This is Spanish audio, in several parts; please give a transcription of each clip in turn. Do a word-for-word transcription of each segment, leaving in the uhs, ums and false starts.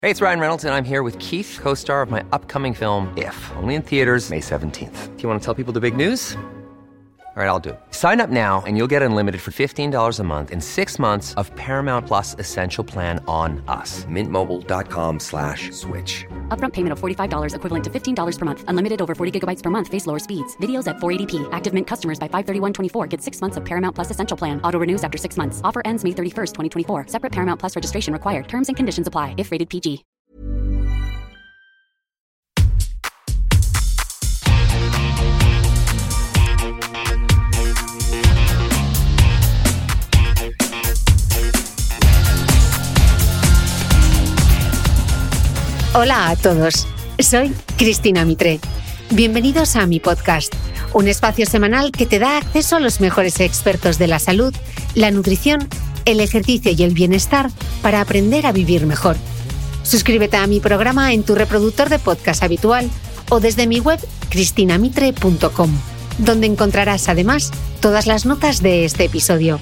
Hey, it's Ryan Reynolds, and I'm here with Keith, co-star of my upcoming film, If, only in theaters May seventeenth. Do you want to tell people the big news? All right, I'll do it. Sign up now and you'll get unlimited for fifteen dollars a month and six months of Paramount Plus Essential Plan on us. Mint Mobile dot com slash switch. Upfront payment of forty-five dollars equivalent to fifteen dollars per month. Unlimited over forty gigabytes per month. Face lower speeds. Videos at four eighty p. Active Mint customers by five thirty-one twenty-four get six months of Paramount Plus Essential Plan. Auto renews after six months. Offer ends May thirty-first, twenty twenty-four. Separate Paramount Plus registration required. Terms and conditions apply if rated P G. Hola a todos, soy Cristina Mitre. Bienvenidos a mi podcast, un espacio semanal que te da acceso a los mejores expertos de la salud, la nutrición, el ejercicio y el bienestar para aprender a vivir mejor. Suscríbete a mi programa en tu reproductor de podcast habitual o desde mi web cristina mitre punto com, donde encontrarás además todas las notas de este episodio.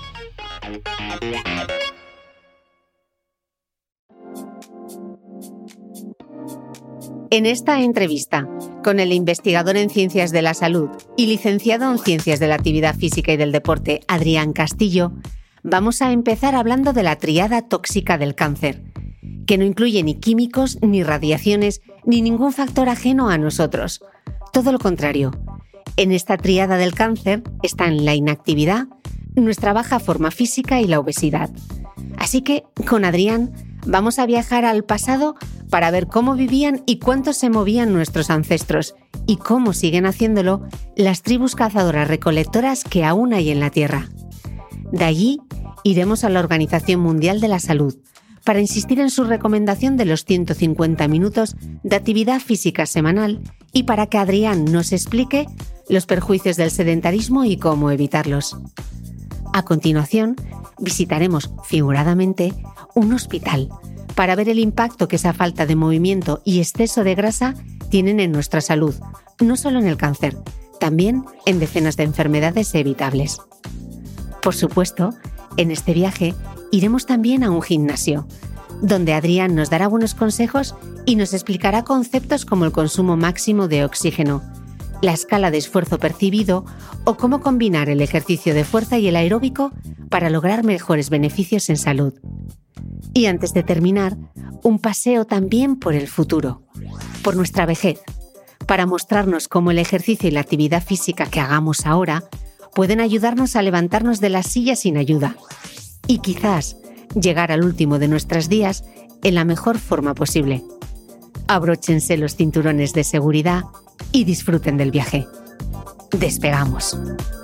En esta entrevista, con el investigador en Ciencias de la Salud y licenciado en Ciencias de la Actividad Física y del Deporte, Adrián Castillo, vamos a empezar hablando de la tríada tóxica del cáncer, que no incluye ni químicos, ni radiaciones, ni ningún factor ajeno a nosotros. Todo lo contrario. En esta tríada del cáncer están la inactividad, nuestra baja forma física y la obesidad. Así que, con Adrián, vamos a viajar al pasado para ver cómo vivían y cuánto se movían nuestros ancestros y cómo siguen haciéndolo las tribus cazadoras recolectoras que aún hay en la Tierra. De allí iremos a la Organización Mundial de la Salud para insistir en su recomendación de los ciento cincuenta minutos de actividad física semanal y para que Adrián nos explique los perjuicios del sedentarismo y cómo evitarlos. A continuación, visitaremos figuradamente un hospital para ver el impacto que esa falta de movimiento y exceso de grasa tienen en nuestra salud, no solo en el cáncer, también en decenas de enfermedades evitables. Por supuesto, en este viaje iremos también a un gimnasio, donde Adrián nos dará buenos consejos y nos explicará conceptos como el consumo máximo de oxígeno, la escala de esfuerzo percibido o cómo combinar el ejercicio de fuerza y el aeróbico para lograr mejores beneficios en salud. Y antes de terminar, un paseo también por el futuro, por nuestra vejez, para mostrarnos cómo el ejercicio y la actividad física que hagamos ahora pueden ayudarnos a levantarnos de la silla sin ayuda y quizás llegar al último de nuestros días en la mejor forma posible. Abróchense los cinturones de seguridad y disfruten del viaje. ¡Despegamos!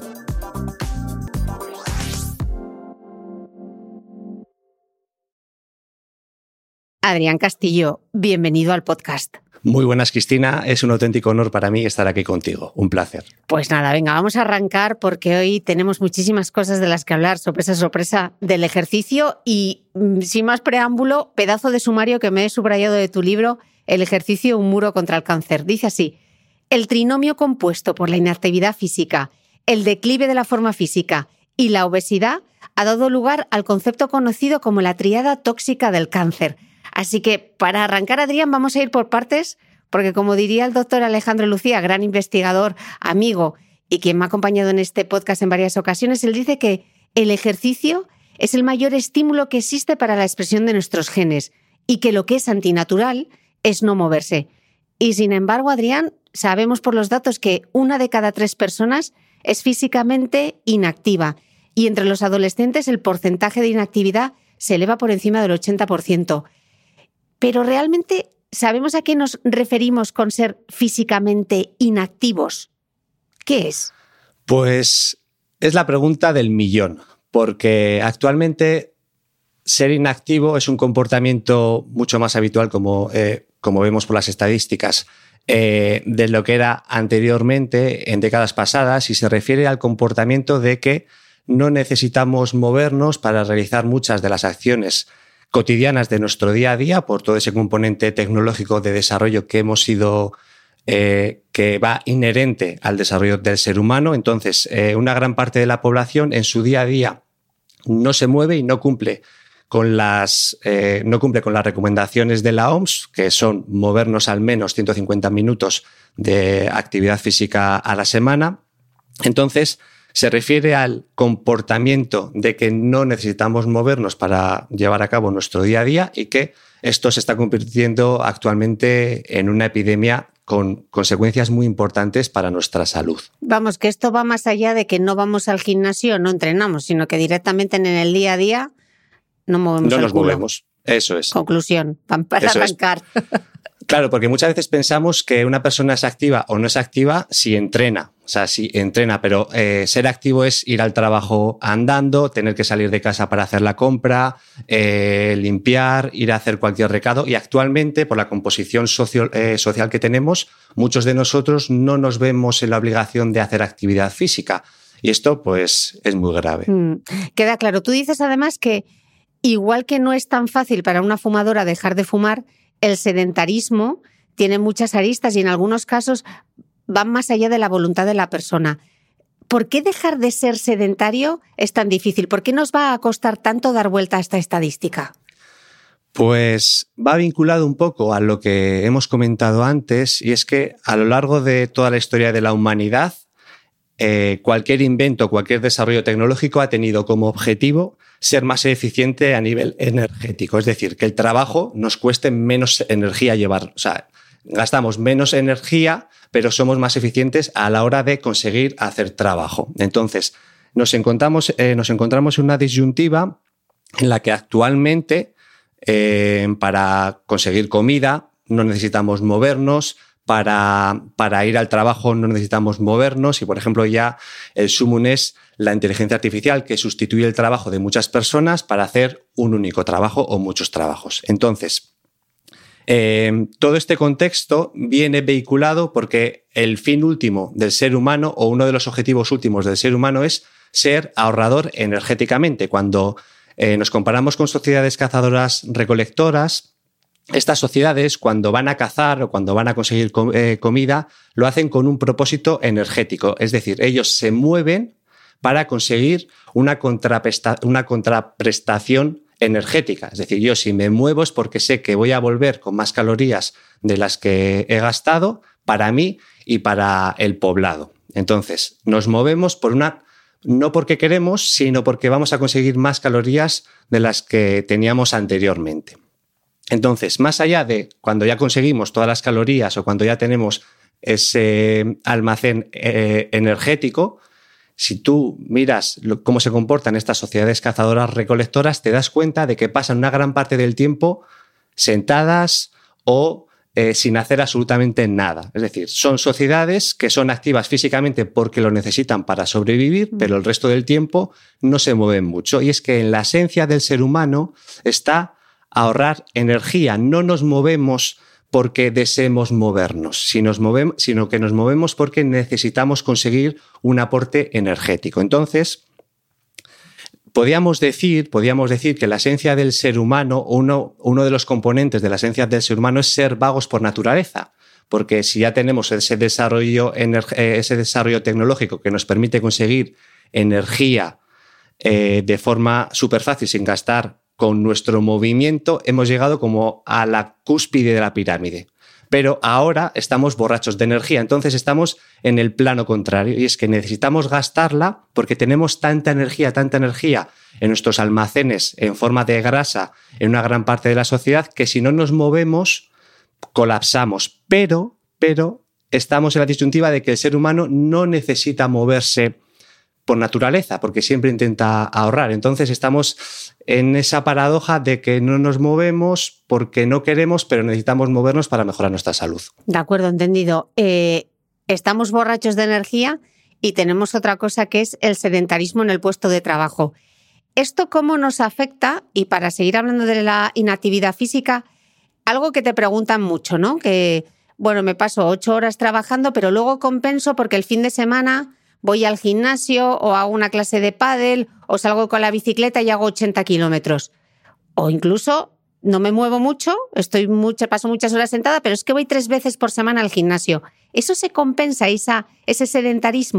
Adrián Castillo, bienvenido al podcast. Muy buenas, Cristina. Es un auténtico honor para mí estar aquí contigo. Un placer. Pues nada, venga, vamos a arrancar porque hoy tenemos muchísimas cosas de las que hablar. Sorpresa, sorpresa del ejercicio y, sin más preámbulo, pedazo de sumario que me he subrayado de tu libro, El ejercicio, un muro contra el cáncer. Dice así: el trinomio compuesto por la inactividad física, el declive de la forma física y la obesidad ha dado lugar al concepto conocido como la tríada tóxica del cáncer. Así que, para arrancar, Adrián, vamos a ir por partes, porque como diría el doctor Alejandro Lucía, gran investigador, amigo y quien me ha acompañado en este podcast en varias ocasiones, él dice que el ejercicio es el mayor estímulo que existe para la expresión de nuestros genes y que lo que es antinatural es no moverse. Y sin embargo, Adrián, sabemos por los datos que una de cada tres personas es físicamente inactiva y entre los adolescentes el porcentaje de inactividad se eleva por encima del ochenta por ciento. Pero realmente, ¿sabemos a qué nos referimos con ser físicamente inactivos? ¿Qué es? Pues es la pregunta del millón, porque actualmente ser inactivo es un comportamiento mucho más habitual, como, eh, como vemos por las estadísticas, eh, de lo que era anteriormente en décadas pasadas, y se refiere al comportamiento de que no necesitamos movernos para realizar muchas de las acciones cotidianas de nuestro día a día por todo ese componente tecnológico de desarrollo que hemos ido, eh, que va inherente al desarrollo del ser humano. Entonces, eh, una gran parte de la población en su día a día no se mueve y no cumple con las, eh, no cumple con las recomendaciones de la O M S, que son movernos al menos ciento cincuenta minutos de actividad física a la semana. Entonces, se refiere al comportamiento de que no necesitamos movernos para llevar a cabo nuestro día a día y que esto se está convirtiendo actualmente en una epidemia con consecuencias muy importantes para nuestra salud. Vamos, que esto va más allá de que no vamos al gimnasio, no entrenamos, sino que directamente en el día a día no movemos No el nos culo. movemos, eso es. Conclusión, para Eso arrancar. Es. Claro, porque muchas veces pensamos que una persona es activa o no es activa si entrena. O sea, si entrena, pero eh, ser activo es ir al trabajo andando, tener que salir de casa para hacer la compra, eh, limpiar, ir a hacer cualquier recado. Y actualmente, por la composición socio, eh, social que tenemos, muchos de nosotros no nos vemos en la obligación de hacer actividad física. Y esto, pues, es muy grave. Mm, queda claro. Tú dices además que igual que no es tan fácil para una fumadora dejar de fumar, el sedentarismo tiene muchas aristas y en algunos casos van más allá de la voluntad de la persona. ¿Por qué dejar de ser sedentario es tan difícil? ¿Por qué nos va a costar tanto dar vuelta a esta estadística? Pues va vinculado un poco a lo que hemos comentado antes, y es que a lo largo de toda la historia de la humanidad, eh, cualquier invento, cualquier desarrollo tecnológico ha tenido como objetivo ser más eficiente a nivel energético, es decir, que el trabajo nos cueste menos energía llevar. O sea, gastamos menos energía, pero somos más eficientes a la hora de conseguir hacer trabajo. Entonces, nos encontramos, eh, nos encontramos en una disyuntiva en la que actualmente, eh, para conseguir comida, no necesitamos movernos. Para, para ir al trabajo no necesitamos movernos y, por ejemplo, ya el sumum es la inteligencia artificial que sustituye el trabajo de muchas personas para hacer un único trabajo o muchos trabajos. Entonces, eh, todo este contexto viene vehiculado porque el fin último del ser humano o uno de los objetivos últimos del ser humano es ser ahorrador energéticamente. Cuando eh, nos comparamos con sociedades cazadoras recolectoras, estas sociedades, cuando van a cazar o cuando van a conseguir com- eh, comida, lo hacen con un propósito energético. Es decir, ellos se mueven para conseguir una, contrapresta- una contraprestación energética. Es decir, yo si me muevo es porque sé que voy a volver con más calorías de las que he gastado para mí y para el poblado. Entonces, nos movemos por una, no porque queremos, sino porque vamos a conseguir más calorías de las que teníamos anteriormente. Entonces, más allá de cuando ya conseguimos todas las calorías o cuando ya tenemos ese almacén eh, energético, si tú miras lo, cómo se comportan estas sociedades cazadoras recolectoras, te das cuenta de que pasan una gran parte del tiempo sentadas o eh, sin hacer absolutamente nada. Es decir, son sociedades que son activas físicamente porque lo necesitan para sobrevivir, mm. pero el resto del tiempo no se mueven mucho. Y es que en la esencia del ser humano está ahorrar energía. No nos movemos porque deseemos movernos, si nos movemos, sino que nos movemos porque necesitamos conseguir un aporte energético. Entonces, podríamos decir, podríamos decir que la esencia del ser humano, uno, uno de los componentes de la esencia del ser humano es ser vagos por naturaleza. Porque si ya tenemos ese desarrollo, ese desarrollo tecnológico que nos permite conseguir energía eh, de forma súper fácil, sin gastar con nuestro movimiento, hemos llegado como a la cúspide de la pirámide. Pero ahora estamos borrachos de energía, entonces estamos en el plano contrario, y es que necesitamos gastarla porque tenemos tanta energía, tanta energía en nuestros almacenes en forma de grasa en una gran parte de la sociedad que si no nos movemos colapsamos. Pero, pero estamos en la disyuntiva de que el ser humano no necesita moverse por naturaleza, porque siempre intenta ahorrar. Entonces estamos en esa paradoja de que no nos movemos porque no queremos, pero necesitamos movernos para mejorar nuestra salud. De acuerdo, entendido. Eh, estamos borrachos de energía y tenemos otra cosa que es el sedentarismo en el puesto de trabajo. ¿Esto cómo nos afecta? Y para seguir hablando de la inactividad física, algo que te preguntan mucho, ¿no? Que, bueno, me paso ocho horas trabajando, pero luego compenso porque el fin de semana voy al gimnasio o hago una clase de pádel o salgo con la bicicleta y hago ochenta kilómetros. O incluso no me muevo mucho, estoy mucho, paso muchas horas sentada, pero es que voy tres veces por semana al gimnasio. ¿Eso se compensa, esa, ese sedentarismo?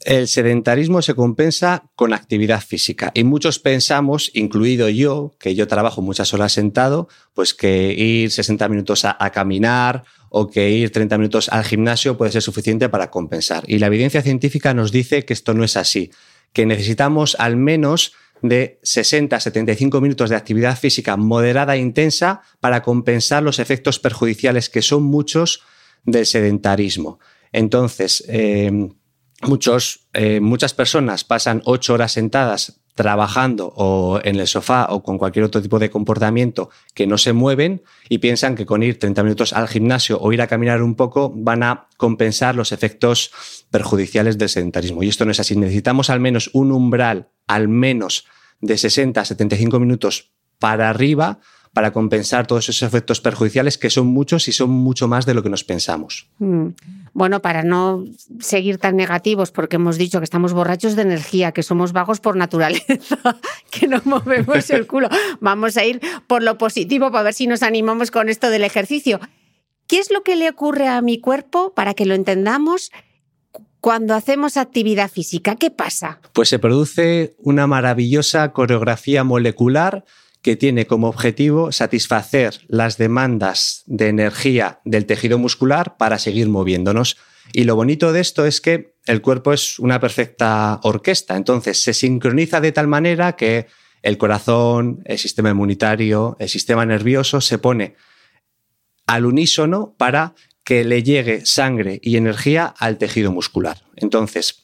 El sedentarismo se compensa con actividad física y muchos pensamos, incluido yo, que yo trabajo muchas horas sentado, pues que ir sesenta minutos a, a caminar o que ir treinta minutos al gimnasio puede ser suficiente para compensar. Y la evidencia científica nos dice que esto no es así, que necesitamos al menos de sesenta a setenta y cinco minutos de actividad física moderada e intensa para compensar los efectos perjudiciales, que son muchos, del sedentarismo. Entonces, eh, Muchos, eh, muchas personas pasan ocho horas sentadas trabajando o en el sofá o con cualquier otro tipo de comportamiento que no se mueven y piensan que con ir treinta minutos al gimnasio o ir a caminar un poco van a compensar los efectos perjudiciales del sedentarismo. Y esto no es así. Necesitamos al menos un umbral, al menos de sesenta a setenta y cinco minutos para arriba, para compensar todos esos efectos perjudiciales, que son muchos y son mucho más de lo que nos pensamos. Mm. Bueno, para no seguir tan negativos, porque hemos dicho que estamos borrachos de energía, que somos vagos por naturaleza, que no movemos el culo, vamos a ir por lo positivo para ver si nos animamos con esto del ejercicio. ¿Qué es lo que le ocurre a mi cuerpo, para que lo entendamos, cuando hacemos actividad física? ¿Qué pasa? Pues se produce una maravillosa coreografía molecular que tiene como objetivo satisfacer las demandas de energía del tejido muscular para seguir moviéndonos. Y lo bonito de esto es que el cuerpo es una perfecta orquesta, entonces se sincroniza de tal manera que el corazón, el sistema inmunitario, el sistema nervioso se pone al unísono para que le llegue sangre y energía al tejido muscular. Entonces,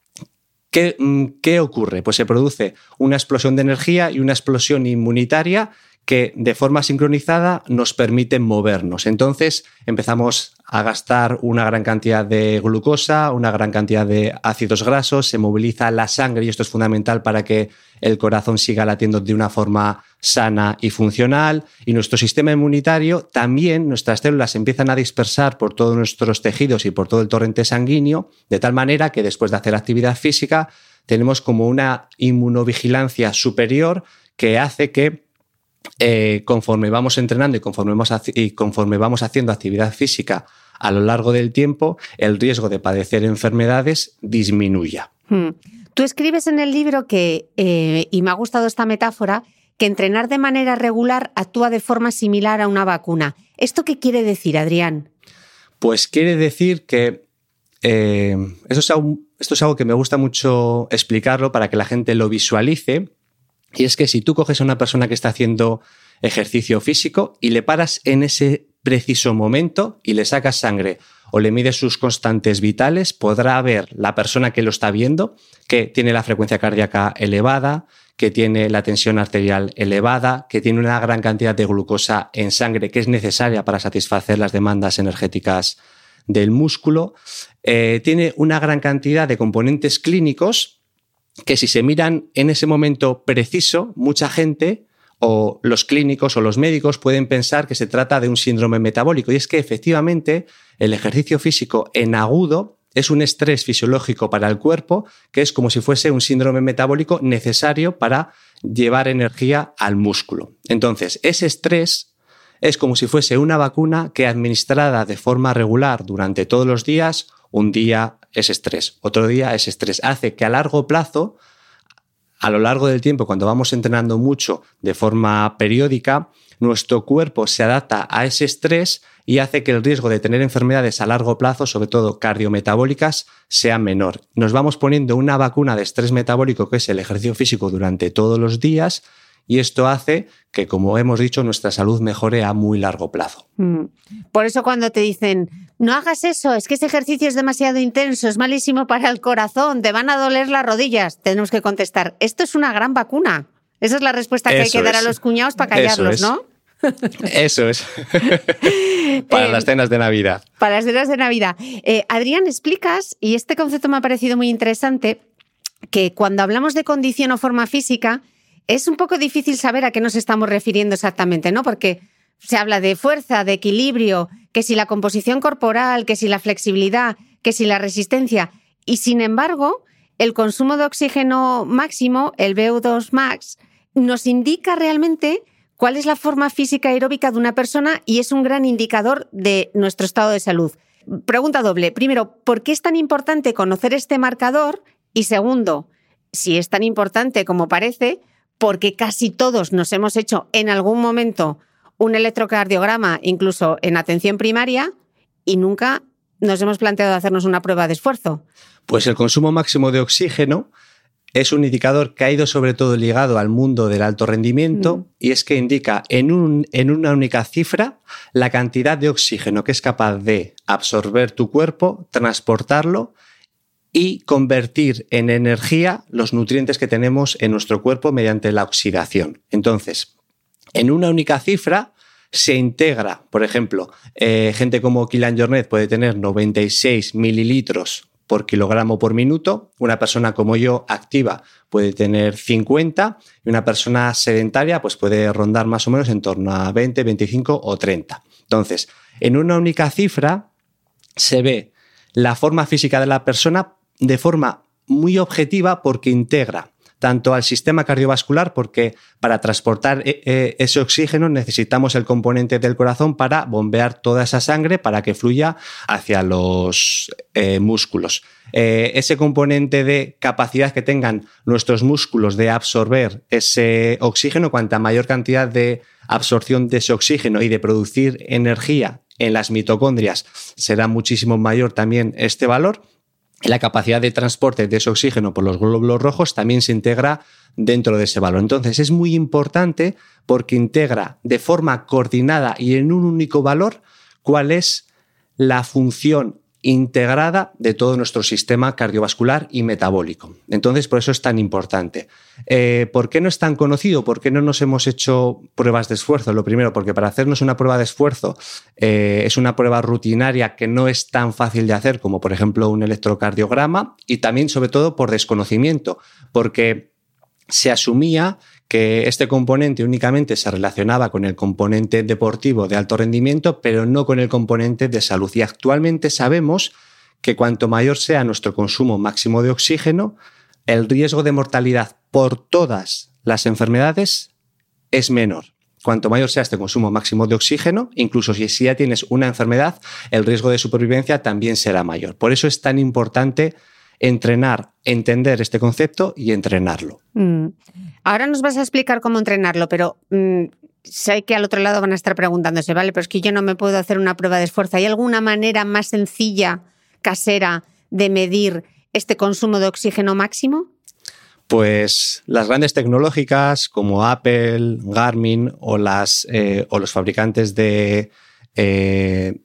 ¿Qué, ¿Qué ocurre? Pues se produce una explosión de energía y una explosión inmunitaria que de forma sincronizada nos permiten movernos. Entonces empezamos a gastar una gran cantidad de glucosa, una gran cantidad de ácidos grasos, se moviliza la sangre y esto es fundamental para que el corazón siga latiendo de una forma sana y funcional, y nuestro sistema inmunitario también, nuestras células empiezan a dispersar por todos nuestros tejidos y por todo el torrente sanguíneo, de tal manera que después de hacer actividad física tenemos como una inmunovigilancia superior que hace que Eh, conforme vamos entrenando y conforme vamos, y conforme vamos haciendo actividad física a lo largo del tiempo, el riesgo de padecer enfermedades disminuya. Hmm. Tú escribes en el libro que, eh, y me ha gustado esta metáfora, que entrenar de manera regular actúa de forma similar a una vacuna. ¿Esto qué quiere decir, Adrián? Pues quiere decir que eh, esto, es algo, esto es algo que me gusta mucho explicarlo para que la gente lo visualice. Y es que si tú coges a una persona que está haciendo ejercicio físico y le paras en ese preciso momento y le sacas sangre o le mides sus constantes vitales, podrá ver la persona que lo está viendo que tiene la frecuencia cardíaca elevada, que tiene la tensión arterial elevada, que tiene una gran cantidad de glucosa en sangre que es necesaria para satisfacer las demandas energéticas del músculo. Eh, tiene una gran cantidad de componentes clínicos que si se miran en ese momento preciso, mucha gente o los clínicos o los médicos pueden pensar que se trata de un síndrome metabólico. Y es que efectivamente el ejercicio físico en agudo es un estrés fisiológico para el cuerpo que es como si fuese un síndrome metabólico necesario para llevar energía al músculo. Entonces, ese estrés es como si fuese una vacuna que administrada de forma regular durante todos los días, un día es estrés, otro día es estrés. Hace que a largo plazo, a lo largo del tiempo, cuando vamos entrenando mucho de forma periódica, nuestro cuerpo se adapta a ese estrés y hace que el riesgo de tener enfermedades a largo plazo, sobre todo cardiometabólicas, sea menor. Nos vamos poniendo una vacuna de estrés metabólico que es el ejercicio físico durante todos los días y esto hace que, como hemos dicho, nuestra salud mejore a muy largo plazo. Mm. Por eso cuando te dicen, no hagas eso, es que ese ejercicio es demasiado intenso, es malísimo para el corazón, te van a doler las rodillas, tenemos que contestar, esto es una gran vacuna. Esa es la respuesta que eso hay que dar es. a los cuñados para callarlos, eso ¿no? Eso es. Para eh, las cenas de Navidad. Para las cenas de Navidad. Eh, Adrián, explicas, y este concepto me ha parecido muy interesante, que cuando hablamos de condición o forma física, es un poco difícil saber a qué nos estamos refiriendo exactamente, ¿no? Porque se habla de fuerza, de equilibrio, que si la composición corporal, que si la flexibilidad, que si la resistencia. Y sin embargo, el consumo de oxígeno máximo, el V O dos max, nos indica realmente cuál es la forma física aeróbica de una persona y es un gran indicador de nuestro estado de salud. Pregunta doble. Primero, ¿por qué es tan importante conocer este marcador Y segundo, si es tan importante como parece, porque casi todos nos hemos hecho en algún momento un electrocardiograma, incluso en atención primaria, y nunca nos hemos planteado hacernos una prueba de esfuerzo. Pues el consumo máximo de oxígeno es un indicador que ha ido sobre todo ligado al mundo del alto rendimiento mm. y es que indica en, un, en una única cifra la cantidad de oxígeno que es capaz de absorber tu cuerpo, transportarlo y convertir en energía los nutrientes que tenemos en nuestro cuerpo mediante la oxidación. Entonces, en una única cifra se integra, por ejemplo, eh, gente como Kylian Jornet puede tener noventa y seis mililitros por kilogramo por minuto, una persona como yo activa puede tener cincuenta y una persona sedentaria pues puede rondar más o menos en torno a veinte, veinticinco o treinta. Entonces, en una única cifra se ve la forma física de la persona de forma muy objetiva porque integra tanto al sistema cardiovascular, porque para transportar eh, ese oxígeno necesitamos el componente del corazón para bombear toda esa sangre para que fluya hacia los eh, músculos. Eh, ese componente de capacidad que tengan nuestros músculos de absorber ese oxígeno, cuanta mayor cantidad de absorción de ese oxígeno y de producir energía en las mitocondrias, será muchísimo mayor también este valor. La capacidad de transporte de ese oxígeno por los glóbulos rojos también se integra dentro de ese valor. Entonces es muy importante porque integra de forma coordinada y en un único valor cuál es la función integrada de todo nuestro sistema cardiovascular y metabólico. Entonces, por eso es tan importante. Eh, ¿Por qué no es tan conocido? ¿Por qué no nos hemos hecho pruebas de esfuerzo? Lo primero, porque para hacernos una prueba de esfuerzo eh, es una prueba rutinaria que no es tan fácil de hacer como, por ejemplo, un electrocardiograma y también, sobre todo, por desconocimiento, porque se asumía que este componente únicamente se relacionaba con el componente deportivo de alto rendimiento, pero no con el componente de salud. Y actualmente sabemos que cuanto mayor sea nuestro consumo máximo de oxígeno, el riesgo de mortalidad por todas las enfermedades es menor. Cuanto mayor sea este consumo máximo de oxígeno, incluso si ya tienes una enfermedad, el riesgo de supervivencia también será mayor. Por eso es tan importante entrenar, entender este concepto y entrenarlo. Mm. Ahora nos vas a explicar cómo entrenarlo, pero mm, sé que al otro lado van a estar preguntándose, vale, pero es que yo no me puedo hacer una prueba de esfuerzo. ¿Hay alguna manera más sencilla, casera, de medir este consumo de oxígeno máximo? Pues las grandes tecnológicas como Apple, Garmin o, las, eh, o los fabricantes de... Eh,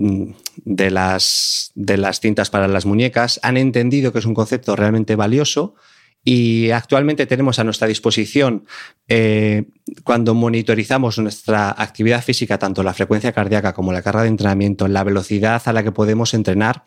de, las, de las cintas para las muñecas han entendido que es un concepto realmente valioso y actualmente tenemos a nuestra disposición eh, cuando monitorizamos nuestra actividad física, tanto la frecuencia cardíaca como la carga de entrenamiento, la velocidad a la que podemos entrenar,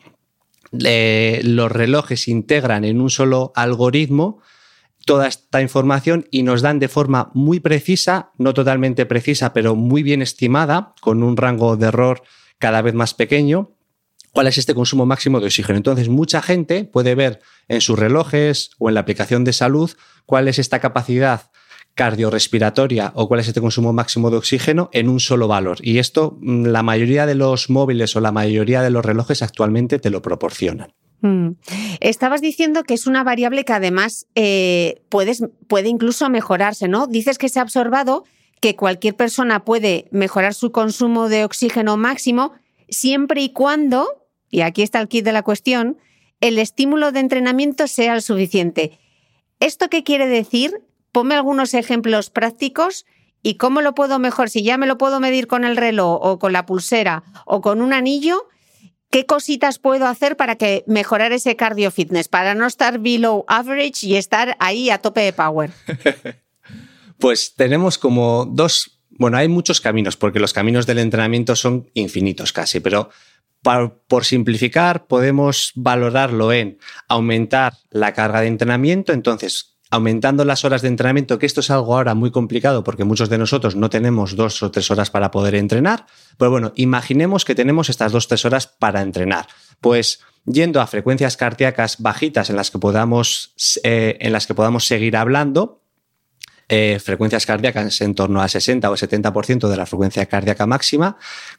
eh, los relojes integran en un solo algoritmo toda esta información y nos dan de forma muy precisa, no totalmente precisa, pero muy bien estimada, con un rango de error cada vez más pequeño, cuál es este consumo máximo de oxígeno. Entonces, mucha gente puede ver en sus relojes o en la aplicación de salud cuál es esta capacidad cardiorrespiratoria o cuál es este consumo máximo de oxígeno en un solo valor. Y esto, la mayoría de los móviles o la mayoría de los relojes actualmente te lo proporcionan. Mm. Estabas diciendo que es una variable que además eh, puedes, puede incluso mejorarse, ¿no? Dices que se ha observado que cualquier persona puede mejorar su consumo de oxígeno máximo siempre y cuando, y aquí está el kit de la cuestión, el estímulo de entrenamiento sea el suficiente. ¿Esto qué quiere decir? Ponme algunos ejemplos prácticos y cómo lo puedo mejorar. Si ya me lo puedo medir con el reloj o con la pulsera o con un anillo, ¿qué cositas puedo hacer para que mejorar ese cardio fitness, para no estar below average y estar ahí a tope de power? Pues tenemos como dos, bueno, hay muchos caminos, porque los caminos del entrenamiento son infinitos casi, pero por, por simplificar podemos valorarlo en aumentar la carga de entrenamiento. Entonces, aumentando las horas de entrenamiento, que esto es algo ahora muy complicado porque muchos de nosotros no tenemos dos o tres horas para poder entrenar. Pero bueno, imaginemos que tenemos estas dos o tres horas para entrenar. Pues yendo a frecuencias cardíacas bajitas en las que podamos, eh, en las que podamos seguir hablando, eh, frecuencias cardíacas en torno a sesenta o setenta por ciento de la frecuencia cardíaca máxima,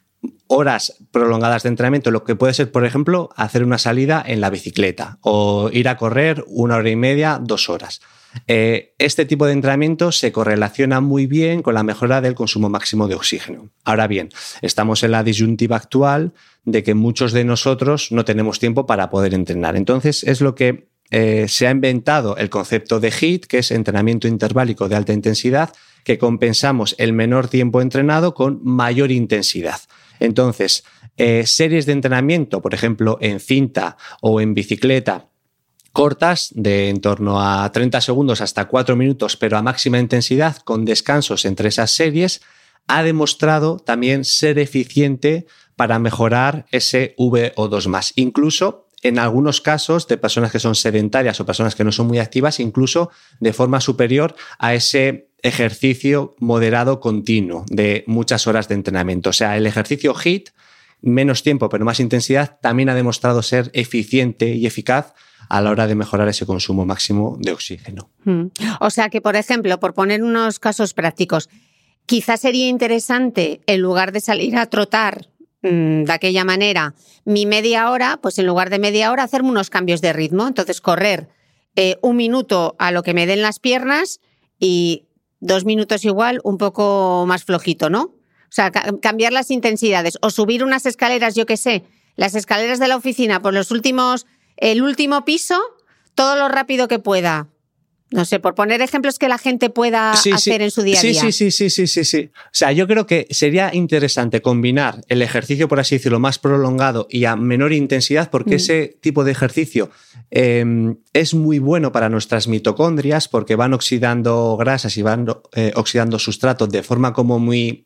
horas prolongadas de entrenamiento, lo que puede ser, por ejemplo, hacer una salida en la bicicleta o ir a correr una hora y media, dos horas. Eh, este tipo de entrenamiento se correlaciona muy bien con la mejora del consumo máximo de oxígeno. Ahora bien, estamos en la disyuntiva actual de que muchos de nosotros no tenemos tiempo para poder entrenar. Entonces es lo que eh, se ha inventado el concepto de HIIT, que es entrenamiento interválico de alta intensidad, que compensamos el menor tiempo entrenado con mayor intensidad. Entonces, eh, series de entrenamiento, por ejemplo, en cinta o en bicicleta, cortas, de en torno a treinta segundos hasta cuatro minutos, pero a máxima intensidad, con descansos entre esas series, ha demostrado también ser eficiente para mejorar ese V O dos más. Incluso en algunos casos de personas que son sedentarias o personas que no son muy activas, incluso de forma superior a ese ejercicio moderado continuo de muchas horas de entrenamiento. O sea, el ejercicio HIIT, menos tiempo pero más intensidad, también ha demostrado ser eficiente y eficaz a la hora de mejorar ese consumo máximo de oxígeno. Mm. O sea que, por ejemplo, por poner unos casos prácticos, quizás sería interesante, en lugar de salir a trotar mmm, de aquella manera, mi media hora, pues en lugar de media hora hacerme unos cambios de ritmo. Entonces, correr eh, un minuto a lo que me den las piernas y dos minutos igual, un poco más flojito, ¿no? O sea, ca- cambiar las intensidades o subir unas escaleras, yo qué sé, las escaleras de la oficina por los últimos... el último piso, todo lo rápido que pueda. No sé, por poner ejemplos que la gente pueda sí, hacer sí, en su día a sí, día. Sí, sí, sí, sí, sí, sí. O sea, yo creo que sería interesante combinar el ejercicio, por así decirlo, más prolongado y a menor intensidad, porque mm. ese tipo de ejercicio eh, es muy bueno para nuestras mitocondrias, porque van oxidando grasas y van eh, oxidando sustratos de forma como muy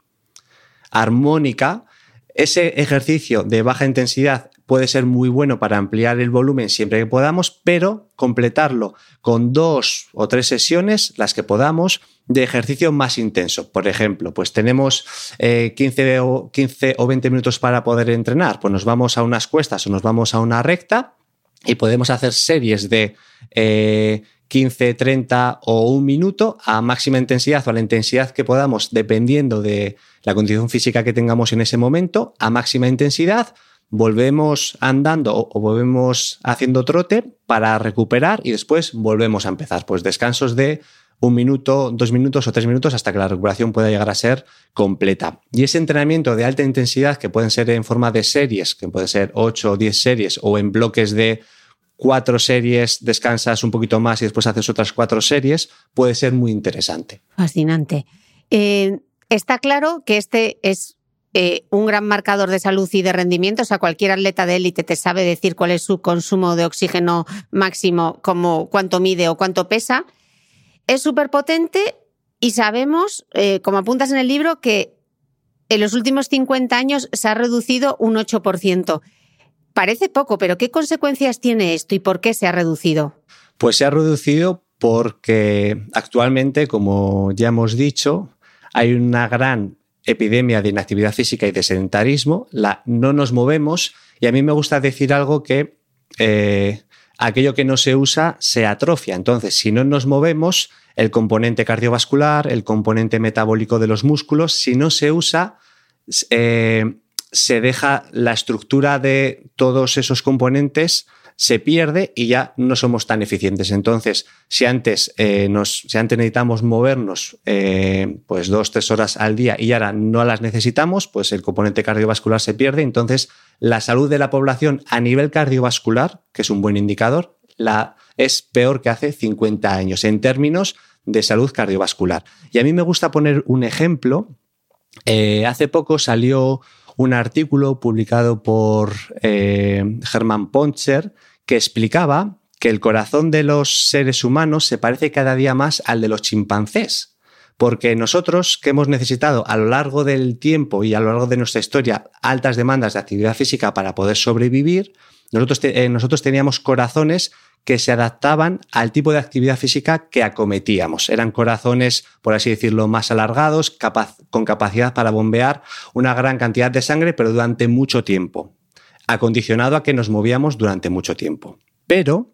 armónica. Ese ejercicio de baja intensidad puede ser muy bueno para ampliar el volumen siempre que podamos, pero completarlo con dos o tres sesiones, las que podamos, de ejercicio más intenso. Por ejemplo, pues tenemos eh, quince o veinte minutos para poder entrenar, pues nos vamos a unas cuestas o nos vamos a una recta y podemos hacer series de eh, quince, treinta o un minuto a máxima intensidad o a la intensidad que podamos, dependiendo de la condición física que tengamos en ese momento, a máxima intensidad. Volvemos andando o, o volvemos haciendo trote para recuperar y después volvemos a empezar. Pues descansos de un minuto, dos minutos o tres minutos hasta que la recuperación pueda llegar a ser completa. Y ese entrenamiento de alta intensidad, que pueden ser en forma de series, que pueden ser ocho o diez series, o en bloques de cuatro series, descansas un poquito más y después haces otras cuatro series, puede ser muy interesante. Fascinante. Eh, está claro que este es Eh, un gran marcador de salud y de rendimiento. O sea, cualquier atleta de élite te sabe decir cuál es su consumo de oxígeno máximo, como cuánto mide o cuánto pesa. Es súper potente y sabemos, eh, como apuntas en el libro, que en los últimos cincuenta años se ha reducido un ocho por ciento. Parece poco, pero ¿qué consecuencias tiene esto y por qué se ha reducido? Pues se ha reducido porque actualmente, como ya hemos dicho, hay una gran epidemia de inactividad física y de sedentarismo, la, no nos movemos, y a mí me gusta decir algo que eh, aquello que no se usa se atrofia. Entonces, si no nos movemos, el componente cardiovascular, el componente metabólico de los músculos, si no se usa, eh, se deja la estructura de todos esos componentes, se pierde y ya no somos tan eficientes. Entonces, si antes, eh, nos, si antes necesitamos movernos eh, pues dos, tres horas al día y ahora no las necesitamos, pues el componente cardiovascular se pierde. Entonces, la salud de la población a nivel cardiovascular, que es un buen indicador, la, es peor que hace cincuenta años en términos de salud cardiovascular. Y a mí me gusta poner un ejemplo. Eh, hace poco salió un artículo publicado por eh, Hermann Pontcher que explicaba que el corazón de los seres humanos se parece cada día más al de los chimpancés, porque nosotros, que hemos necesitado a lo largo del tiempo y a lo largo de nuestra historia altas demandas de actividad física para poder sobrevivir, nosotros, te, eh, nosotros teníamos corazones que se adaptaban al tipo de actividad física que acometíamos. Eran corazones, por así decirlo, más alargados, capaz, con capacidad para bombear una gran cantidad de sangre, pero durante mucho tiempo, acondicionado a que nos movíamos durante mucho tiempo. Pero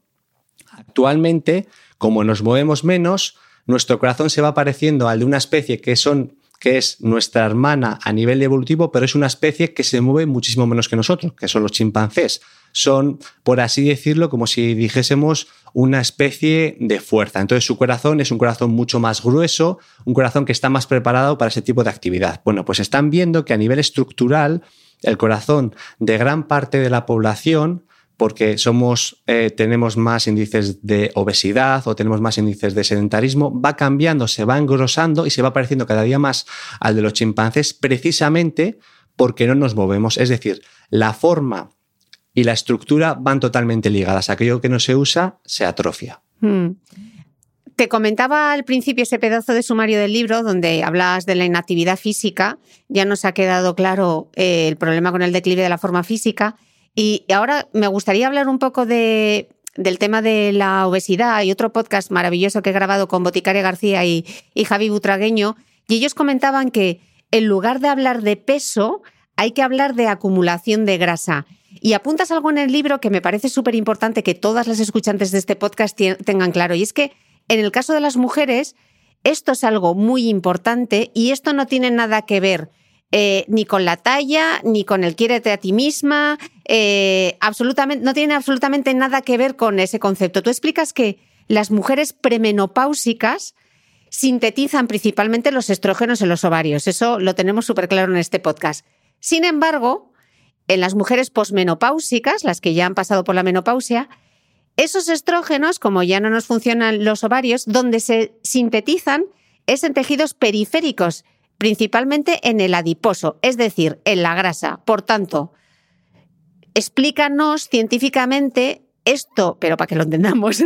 actualmente, como nos movemos menos, nuestro corazón se va pareciendo al de una especie que son que es nuestra hermana a nivel evolutivo, pero es una especie que se mueve muchísimo menos que nosotros, que son los chimpancés. Son, por así decirlo, como si dijésemos una especie de fuerza. Entonces su corazón es un corazón mucho más grueso, un corazón que está más preparado para ese tipo de actividad. Bueno, pues están viendo que a nivel estructural el corazón de gran parte de la población, porque somos, eh, tenemos más índices de obesidad o tenemos más índices de sedentarismo, va cambiando, se va engrosando y se va pareciendo cada día más al de los chimpancés, precisamente porque no nos movemos. Es decir, la forma y la estructura van totalmente ligadas. Aquello que no se usa se atrofia. Hmm. Te comentaba al principio ese pedazo de sumario del libro donde hablabas de la inactividad física. Ya nos ha quedado claro eh, el problema con el declive de la forma física. Y ahora me gustaría hablar un poco de, del tema de la obesidad. Hay otro podcast maravilloso que he grabado con Boticaria García y, y Javi Butragueño, y ellos comentaban que en lugar de hablar de peso, hay que hablar de acumulación de grasa. Y apuntas algo en el libro que me parece súper importante que todas las escuchantes de este podcast tengan claro, y es que en el caso de las mujeres esto es algo muy importante y esto no tiene nada que ver Eh, ni con la talla, ni con el quiérete a ti misma, eh, absolutamente, no tiene absolutamente nada que ver con ese concepto. Tú explicas que las mujeres premenopáusicas sintetizan principalmente los estrógenos en los ovarios. Eso lo tenemos súper claro en este podcast. Sin embargo, en las mujeres posmenopáusicas, las que ya han pasado por la menopausia, esos estrógenos, como ya no nos funcionan los ovarios, donde se sintetizan es en tejidos periféricos, principalmente en el adiposo, es decir, en la grasa. Por tanto, explícanos científicamente esto, pero para que lo entendamos,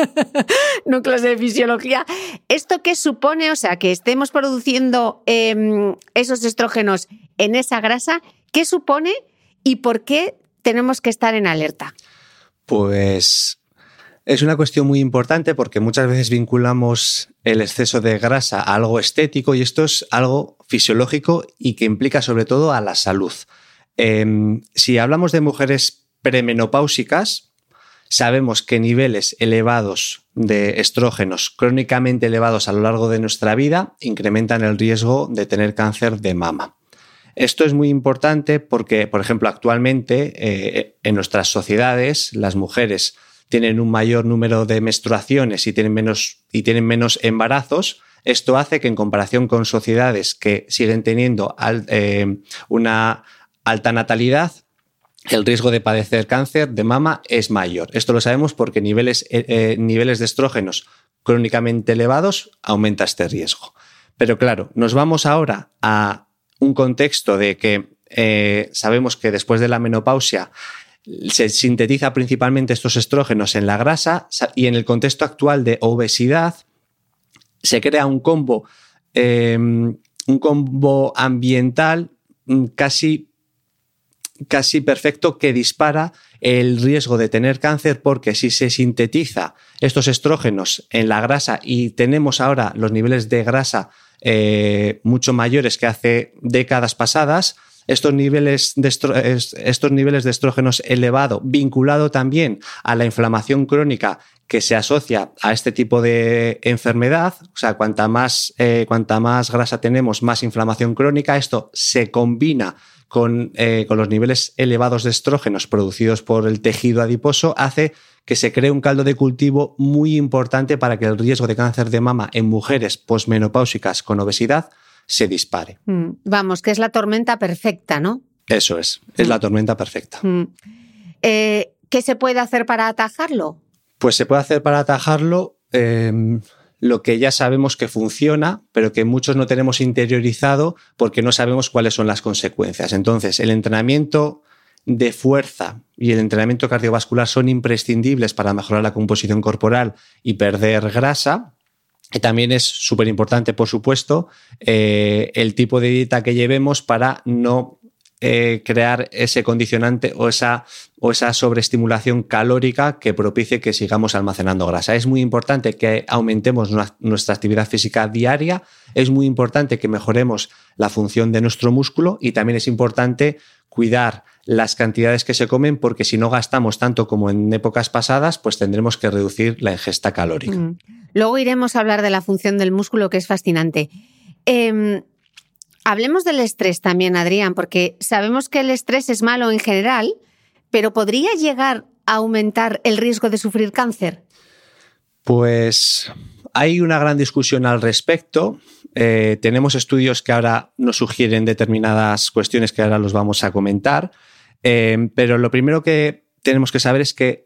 no clase de fisiología, ¿esto qué supone? O sea, que estemos produciendo eh, esos estrógenos en esa grasa, ¿qué supone y por qué tenemos que estar en alerta? Pues es una cuestión muy importante porque muchas veces vinculamos el exceso de grasa a algo estético y esto es algo fisiológico y que implica sobre todo a la salud. Eh, si hablamos de mujeres premenopáusicas, sabemos que niveles elevados de estrógenos, crónicamente elevados a lo largo de nuestra vida, incrementan el riesgo de tener cáncer de mama. Esto es muy importante porque, por ejemplo, actualmente eh, en nuestras sociedades las mujeres tienen un mayor número de menstruaciones y tienen menos, y tienen menos embarazos. Esto hace que en comparación con sociedades que siguen teniendo al, eh, una alta natalidad, el riesgo de padecer cáncer de mama es mayor. Esto lo sabemos porque niveles, eh, niveles de estrógenos crónicamente elevados aumenta este riesgo. Pero claro, nos vamos ahora a un contexto de que eh, sabemos que después de la menopausia se sintetiza principalmente estos estrógenos en la grasa y en el contexto actual de obesidad se crea un combo, eh, un combo ambiental casi, casi perfecto que dispara el riesgo de tener cáncer porque si se sintetiza estos estrógenos en la grasa y tenemos ahora los niveles de grasa eh, mucho mayores que hace décadas pasadas, Estos niveles, de estro, estos niveles de estrógenos elevado, vinculado también a la inflamación crónica que se asocia a este tipo de enfermedad, o sea, cuanta más, eh, cuanta más grasa tenemos, más inflamación crónica, esto se combina con, eh, con los niveles elevados de estrógenos producidos por el tejido adiposo, hace que se cree un caldo de cultivo muy importante para que el riesgo de cáncer de mama en mujeres posmenopáusicas con obesidad se dispare. Mm, vamos, que es la tormenta perfecta, ¿no? Eso es, es mm. la tormenta perfecta. Mm. Eh, ¿Qué se puede hacer para atajarlo? Pues se puede hacer para atajarlo eh, lo que ya sabemos que funciona, pero que muchos no tenemos interiorizado porque no sabemos cuáles son las consecuencias. Entonces, el entrenamiento de fuerza y el entrenamiento cardiovascular son imprescindibles para mejorar la composición corporal y perder grasa. Y también es súper importante, por supuesto, eh, el tipo de dieta que llevemos para no eh, crear ese condicionante o esa, o esa sobreestimulación calórica que propicie que sigamos almacenando grasa. Es muy importante que aumentemos nuestra actividad física diaria, es muy importante que mejoremos la función de nuestro músculo y también es importante cuidar las cantidades que se comen porque si no gastamos tanto como en épocas pasadas, pues tendremos que reducir la ingesta calórica. Mm. Luego iremos a hablar de la función del músculo, que es fascinante. Eh, Hablemos del estrés también, Adrián, porque sabemos que el estrés es malo en general, pero ¿podría llegar a aumentar el riesgo de sufrir cáncer? Pues hay una gran discusión al respecto. Eh, tenemos estudios que ahora nos sugieren determinadas cuestiones que ahora los vamos a comentar, eh, pero lo primero que tenemos que saber es que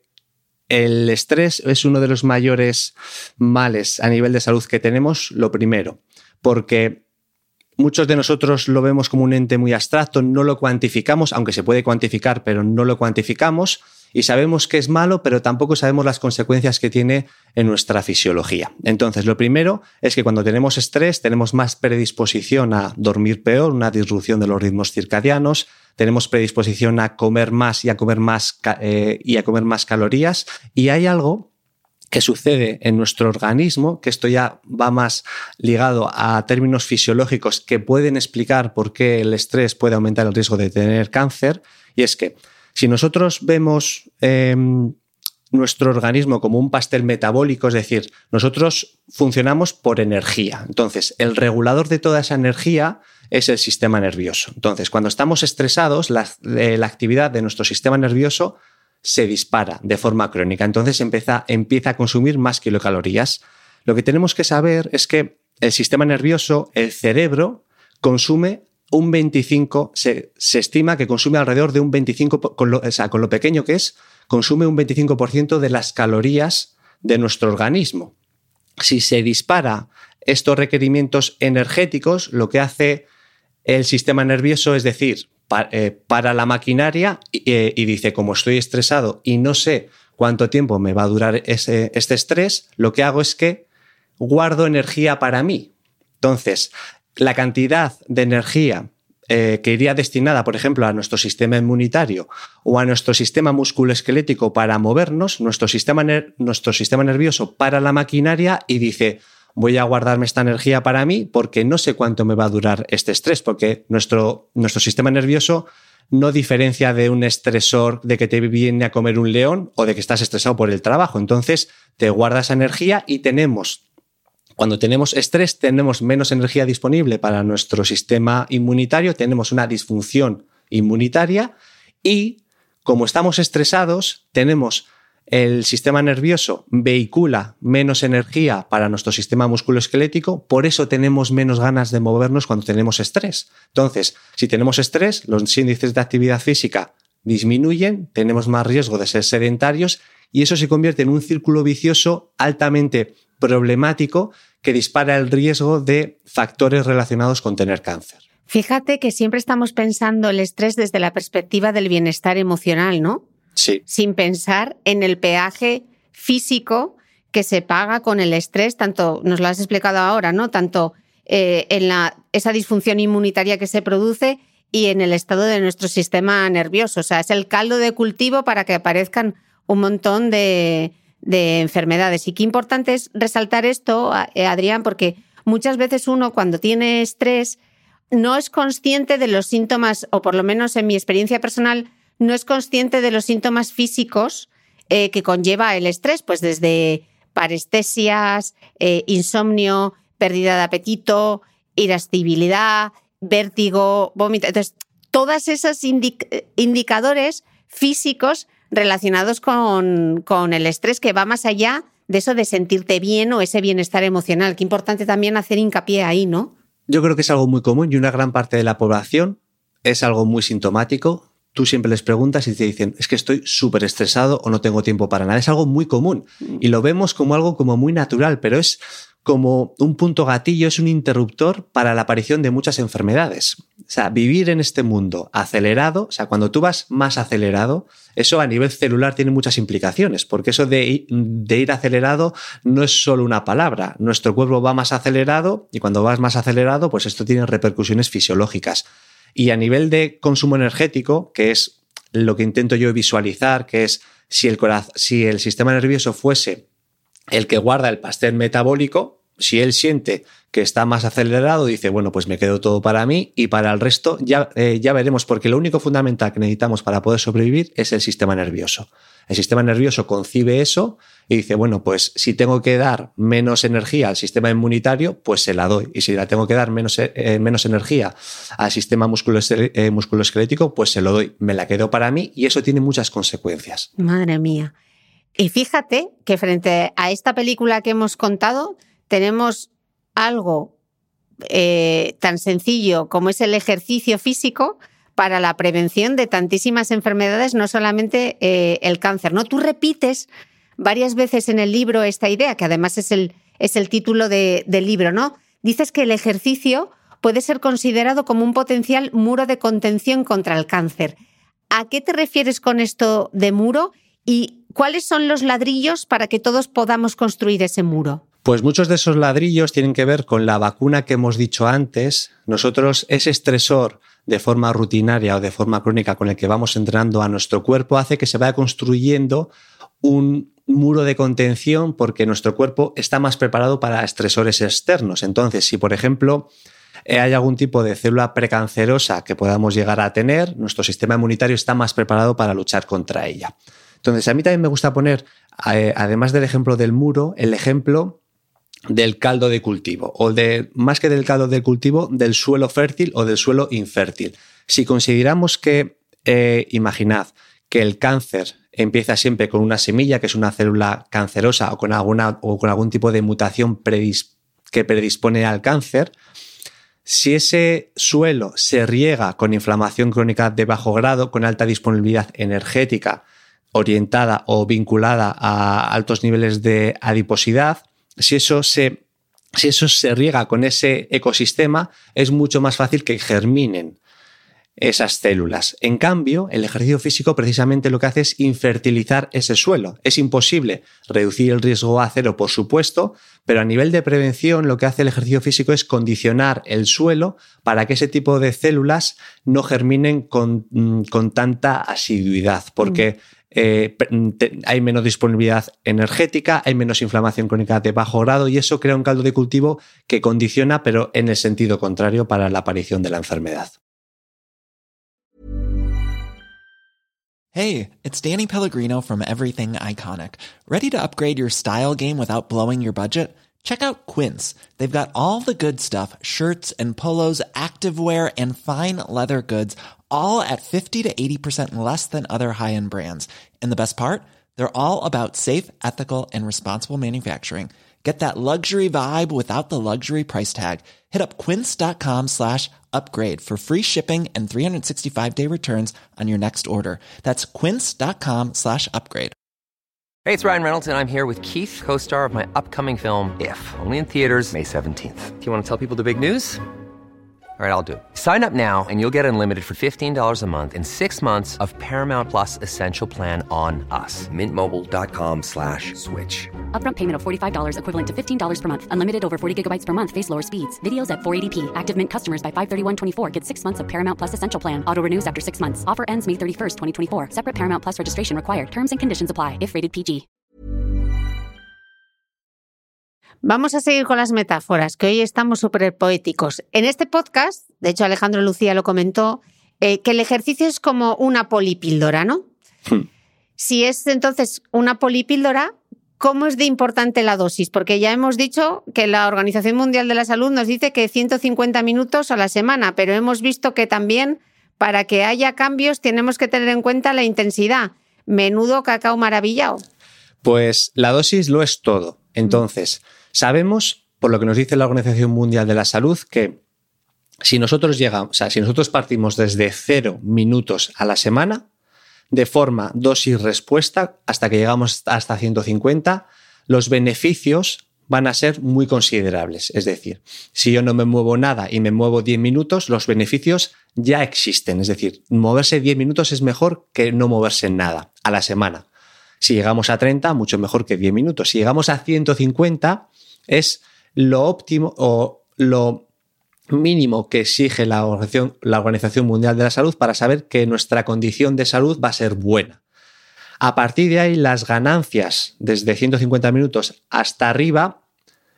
el estrés es uno de los mayores males a nivel de salud que tenemos, lo primero, porque muchos de nosotros lo vemos como un ente muy abstracto, no lo cuantificamos, aunque se puede cuantificar, pero no lo cuantificamos, y sabemos que es malo, pero tampoco sabemos las consecuencias que tiene en nuestra fisiología. Entonces, lo primero es que cuando tenemos estrés tenemos más predisposición a dormir peor, una disrupción de los ritmos circadianos, tenemos predisposición a comer más y a comer más, eh, y a comer más calorías, y hay algo que sucede en nuestro organismo, que esto ya va más ligado a términos fisiológicos que pueden explicar por qué el estrés puede aumentar el riesgo de tener cáncer, y es que si nosotros vemos eh, nuestro organismo como un pastel metabólico, es decir, nosotros funcionamos por energía. Entonces, el regulador de toda esa energía es el sistema nervioso. Entonces, cuando estamos estresados, la, eh, la actividad de nuestro sistema nervioso se dispara de forma crónica. Entonces empieza, empieza a consumir más kilocalorías. Lo que tenemos que saber es que el sistema nervioso, el cerebro, consume un veinticinco, se, se estima que consume alrededor de un veinticinco, con lo, o sea, con lo pequeño que es, consume un veinticinco por ciento de las calorías de nuestro organismo. Si se dispara estos requerimientos energéticos, lo que hace el sistema nervioso es decir, para, eh, para la maquinaria y, eh, y dice, como estoy estresado y no sé cuánto tiempo me va a durar ese, este estrés, lo que hago es que guardo energía para mí. Entonces, la cantidad de energía eh, que iría destinada, por ejemplo, a nuestro sistema inmunitario o a nuestro sistema musculoesquelético para movernos, nuestro sistema, ner- nuestro sistema nervioso para la maquinaria y dice, voy a guardarme esta energía para mí porque no sé cuánto me va a durar este estrés, porque nuestro, nuestro sistema nervioso no diferencia de un estresor de que te viene a comer un león o de que estás estresado por el trabajo. Entonces, te guarda esa energía y tenemos... Cuando tenemos estrés, tenemos menos energía disponible para nuestro sistema inmunitario, tenemos una disfunción inmunitaria y, como estamos estresados, tenemos el sistema nervioso vehicula menos energía para nuestro sistema musculoesquelético, por eso tenemos menos ganas de movernos cuando tenemos estrés. Entonces, si tenemos estrés, los índices de actividad física disminuyen, tenemos más riesgo de ser sedentarios y eso se convierte en un círculo vicioso altamente problemático que dispara el riesgo de factores relacionados con tener cáncer. Fíjate que siempre estamos pensando el estrés desde la perspectiva del bienestar emocional, ¿no? Sí. Sin pensar en el peaje físico que se paga con el estrés, tanto, nos lo has explicado ahora, ¿no? Tanto eh, en la, esa disfunción inmunitaria que se produce y en el estado de nuestro sistema nervioso. O sea, es el caldo de cultivo para que aparezcan un montón de... de enfermedades. Y qué importante es resaltar esto, Adrián, porque muchas veces uno cuando tiene estrés no es consciente de los síntomas, o por lo menos en mi experiencia personal, no es consciente de los síntomas físicos eh, que conlleva el estrés, pues desde parestesias, eh, insomnio, pérdida de apetito, irascibilidad, vértigo, vómito. Entonces, todos esos indic- indicadores físicos relacionados con, con el estrés que va más allá de eso de sentirte bien o ese bienestar emocional. Qué importante también hacer hincapié ahí, ¿no? Yo creo que es algo muy común y una gran parte de la población es algo muy sintomático. Tú siempre les preguntas y te dicen, es que estoy súper estresado o no tengo tiempo para nada. Es algo muy común y lo vemos como algo como muy natural, pero es como un punto gatillo, es un interruptor para la aparición de muchas enfermedades. O sea, vivir en este mundo acelerado, o sea, cuando tú vas más acelerado, eso a nivel celular tiene muchas implicaciones, porque eso de, de ir acelerado no es solo una palabra. Nuestro cuerpo va más acelerado y cuando vas más acelerado, pues esto tiene repercusiones fisiológicas. Y a nivel de consumo energético, que es lo que intento yo visualizar, que es si el, corazón, si el sistema nervioso fuese el que guarda el pastel metabólico, si él siente que está más acelerado, dice, bueno, pues me quedo todo para mí y para el resto ya, eh, ya veremos, porque lo único fundamental que necesitamos para poder sobrevivir es el sistema nervioso. El sistema nervioso concibe eso y dice, bueno, pues si tengo que dar menos energía al sistema inmunitario, pues se la doy. Y si la tengo que dar menos, eh, menos energía al sistema musculoesquel- eh, musculoesquelético, pues se lo doy. Me la quedo para mí y eso tiene muchas consecuencias. Madre mía. Y fíjate que frente a esta película que hemos contado, tenemos algo eh, tan sencillo como es el ejercicio físico para la prevención de tantísimas enfermedades, no solamente eh, el cáncer, ¿no? Tú repites varias veces en el libro esta idea, que además es el, es el título de, del libro, ¿no? Dices que el ejercicio puede ser considerado como un potencial muro de contención contra el cáncer. ¿A qué te refieres con esto de muro? ¿Y cuáles son los ladrillos para que todos podamos construir ese muro? Pues muchos de esos ladrillos tienen que ver con la vacuna que hemos dicho antes. Nosotros, ese estresor de forma rutinaria o de forma crónica con el que vamos entrenando a nuestro cuerpo hace que se vaya construyendo un muro de contención porque nuestro cuerpo está más preparado para estresores externos. Entonces, si por ejemplo hay algún tipo de célula precancerosa que podamos llegar a tener, nuestro sistema inmunitario está más preparado para luchar contra ella. Entonces, a mí también me gusta poner, eh, además del ejemplo del muro, el ejemplo del caldo de cultivo, o de, más que del caldo de cultivo, del suelo fértil o del suelo infértil. Si consideramos que, eh, imaginad, que el cáncer empieza siempre con una semilla, que es una célula cancerosa o con, alguna, o con algún tipo de mutación predis, que predispone al cáncer, si ese suelo se riega con inflamación crónica de bajo grado, con alta disponibilidad energética, orientada o vinculada a altos niveles de adiposidad, si eso se, si eso se riega con ese ecosistema, es mucho más fácil que germinen esas células. En cambio, el ejercicio físico precisamente lo que hace es infertilizar ese suelo. Es imposible reducir el riesgo a cero, por supuesto, pero a nivel de prevención lo que hace el ejercicio físico es condicionar el suelo para que ese tipo de células no germinen con, con tanta asiduidad, porque eh, te, hay menos disponibilidad energética, hay menos inflamación crónica de bajo grado y eso crea un caldo de cultivo que condiciona, pero en el sentido contrario, para la aparición de la enfermedad. Hey, it's Danny Pellegrino from Everything Iconic. Ready to upgrade your style game without blowing your budget? Check out Quince. They've got all the good stuff, shirts and polos, activewear, and fine leather goods, all at fifty to eighty percent less than other high-end brands. And the best part? They're all about safe, ethical, and responsible manufacturing. Get that luxury vibe without the luxury price tag. Hit up quince.com slash upgrade for free shipping and three sixty-five day returns on your next order. That's quince.com slash upgrade. Hey, it's Ryan Reynolds, and I'm here with Keith, co-star of my upcoming film, If, only in theaters May seventeenth. Do you want to tell people the big news? All right, I'll do it. Sign up now and you'll get unlimited for fifteen dollars a month and six months of Paramount Plus Essential Plan on us. Mint Mobile dot com slash switch. Upfront payment of forty-five dollars equivalent to fifteen dollars per month. Unlimited over forty gigabytes per month. Face lower speeds. Videos at four eighty p. Active Mint customers by five thirty-one twenty-four get six months of Paramount Plus Essential Plan. Auto renews after six months. Offer ends May thirty-first, twenty twenty-four. Separate Paramount Plus registration required. Terms and conditions apply if rated P G. Vamos a seguir con las metáforas, que hoy estamos súper poéticos. En este podcast, de hecho Alejandro Lucía lo comentó, eh, que el ejercicio es como una polipíldora, ¿no? Hmm. Si es entonces una polipíldora, ¿cómo es de importante la dosis? Porque ya hemos dicho que la Organización Mundial de la Salud nos dice que ciento cincuenta minutos a la semana, pero hemos visto que también para que haya cambios tenemos que tener en cuenta la intensidad. Menudo cacao maravillado. Pues la dosis lo es todo. Entonces, sabemos, por lo que nos dice la Organización Mundial de la Salud, que si nosotros llegamos, o sea, si nosotros partimos desde cero minutos a la semana, de forma dosis-respuesta, hasta que llegamos hasta ciento cincuenta, los beneficios van a ser muy considerables. Es decir, si yo no me muevo nada y me muevo diez minutos, los beneficios ya existen. Es decir, moverse diez minutos es mejor que no moverse nada a la semana. Si llegamos a treinta, mucho mejor que diez minutos. Si llegamos a ciento cincuenta, es lo óptimo o lo mínimo que exige la Organización, la Organización Mundial de la Salud para saber que nuestra condición de salud va a ser buena. A partir de ahí, las ganancias desde ciento cincuenta minutos hasta arriba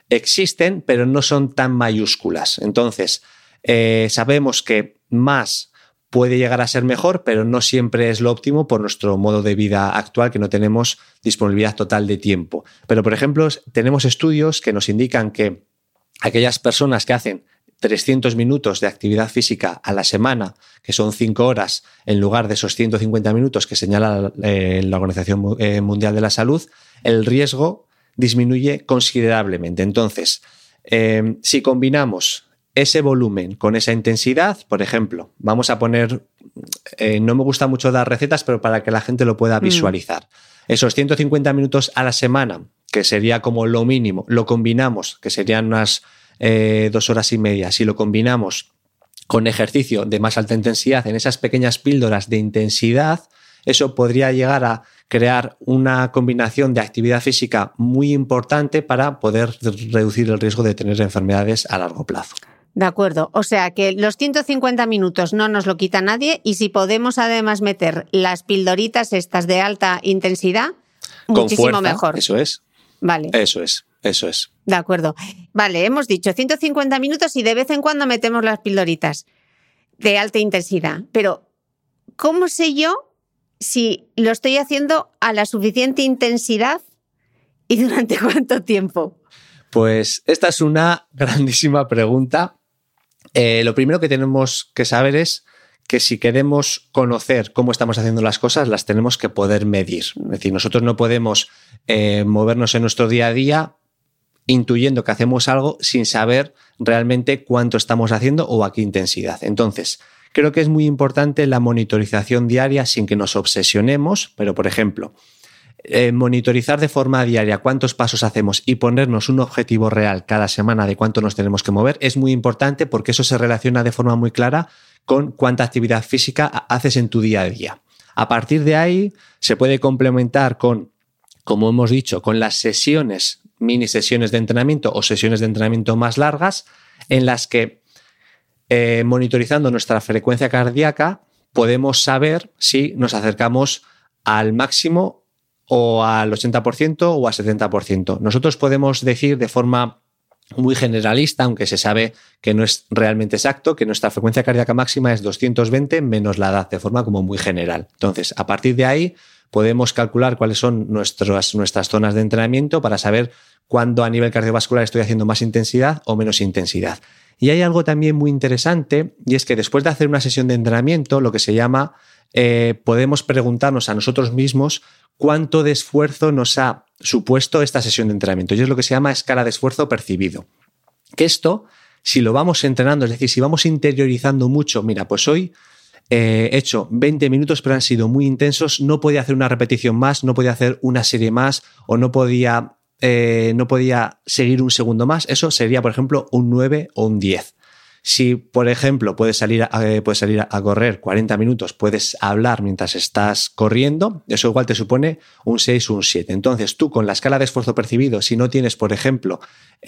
existen, pero no son tan mayúsculas. Entonces, eh, sabemos que más puede llegar a ser mejor, pero no siempre es lo óptimo por nuestro modo de vida actual, que no tenemos disponibilidad total de tiempo. Pero, por ejemplo, tenemos estudios que nos indican que aquellas personas que hacen trescientos minutos de actividad física a la semana, que son cinco horas, en lugar de esos ciento cincuenta minutos que señala eh, la Organización Mundial de la Salud, el riesgo disminuye considerablemente. Entonces, eh, si combinamos ese volumen con esa intensidad, por ejemplo, vamos a poner, eh, no me gusta mucho dar recetas, pero para que la gente lo pueda visualizar. Mm. Esos ciento cincuenta minutos a la semana, que sería como lo mínimo, lo combinamos, que serían unas eh, dos horas y media. Si lo combinamos con ejercicio de más alta intensidad en esas pequeñas píldoras de intensidad, eso podría llegar a crear una combinación de actividad física muy importante para poder reducir el riesgo de tener enfermedades a largo plazo. De acuerdo, o sea que los ciento cincuenta minutos no nos lo quita nadie, y si podemos además meter las pildoritas estas de alta intensidad, con muchísimo fuerza, mejor. Eso es. Vale. Eso es, eso es. De acuerdo. Vale, hemos dicho ciento cincuenta minutos y de vez en cuando metemos las pildoritas de alta intensidad. Pero, ¿cómo sé yo si lo estoy haciendo a la suficiente intensidad y durante cuánto tiempo? Pues esta es una grandísima pregunta. Eh, lo primero que tenemos que saber es que si queremos conocer cómo estamos haciendo las cosas, las tenemos que poder medir. Es decir, nosotros no podemos eh, movernos en nuestro día a día intuyendo que hacemos algo sin saber realmente cuánto estamos haciendo o a qué intensidad. Entonces, creo que es muy importante la monitorización diaria sin que nos obsesionemos, pero, por ejemplo, eh, monitorizar de forma diaria cuántos pasos hacemos y ponernos un objetivo real cada semana de cuánto nos tenemos que mover es muy importante, porque eso se relaciona de forma muy clara con cuánta actividad física haces en tu día a día. A partir de ahí se puede complementar con, como hemos dicho, con las sesiones, mini sesiones de entrenamiento o sesiones de entrenamiento más largas, en las que eh, monitorizando nuestra frecuencia cardíaca podemos saber si nos acercamos al máximo o al ochenta por ciento o al setenta por ciento. Nosotros podemos decir de forma muy generalista, aunque se sabe que no es realmente exacto, que nuestra frecuencia cardíaca máxima es doscientos veinte menos la edad, de forma como muy general. Entonces, a partir de ahí podemos calcular cuáles son nuestras, nuestras zonas de entrenamiento para saber cuándo a nivel cardiovascular estoy haciendo más intensidad o menos intensidad. Y hay algo también muy interesante, y es que después de hacer una sesión de entrenamiento, lo que se llama, eh, podemos preguntarnos a nosotros mismos cuánto de esfuerzo nos ha supuesto esta sesión de entrenamiento. Y es lo que se llama escala de esfuerzo percibido. Que esto, si lo vamos entrenando, es decir, si vamos interiorizando mucho, mira, pues hoy eh, he hecho veinte minutos, pero han sido muy intensos, no podía hacer una repetición más, no podía hacer una serie más, o no podía, eh, no podía seguir un segundo más. Eso sería, por ejemplo, un nueve o un diez. Si, por ejemplo, puedes salir, a, eh, puedes salir a correr cuarenta minutos, puedes hablar mientras estás corriendo, eso igual te supone un seis o un siete. Entonces, tú con la escala de esfuerzo percibido, si no tienes, por ejemplo,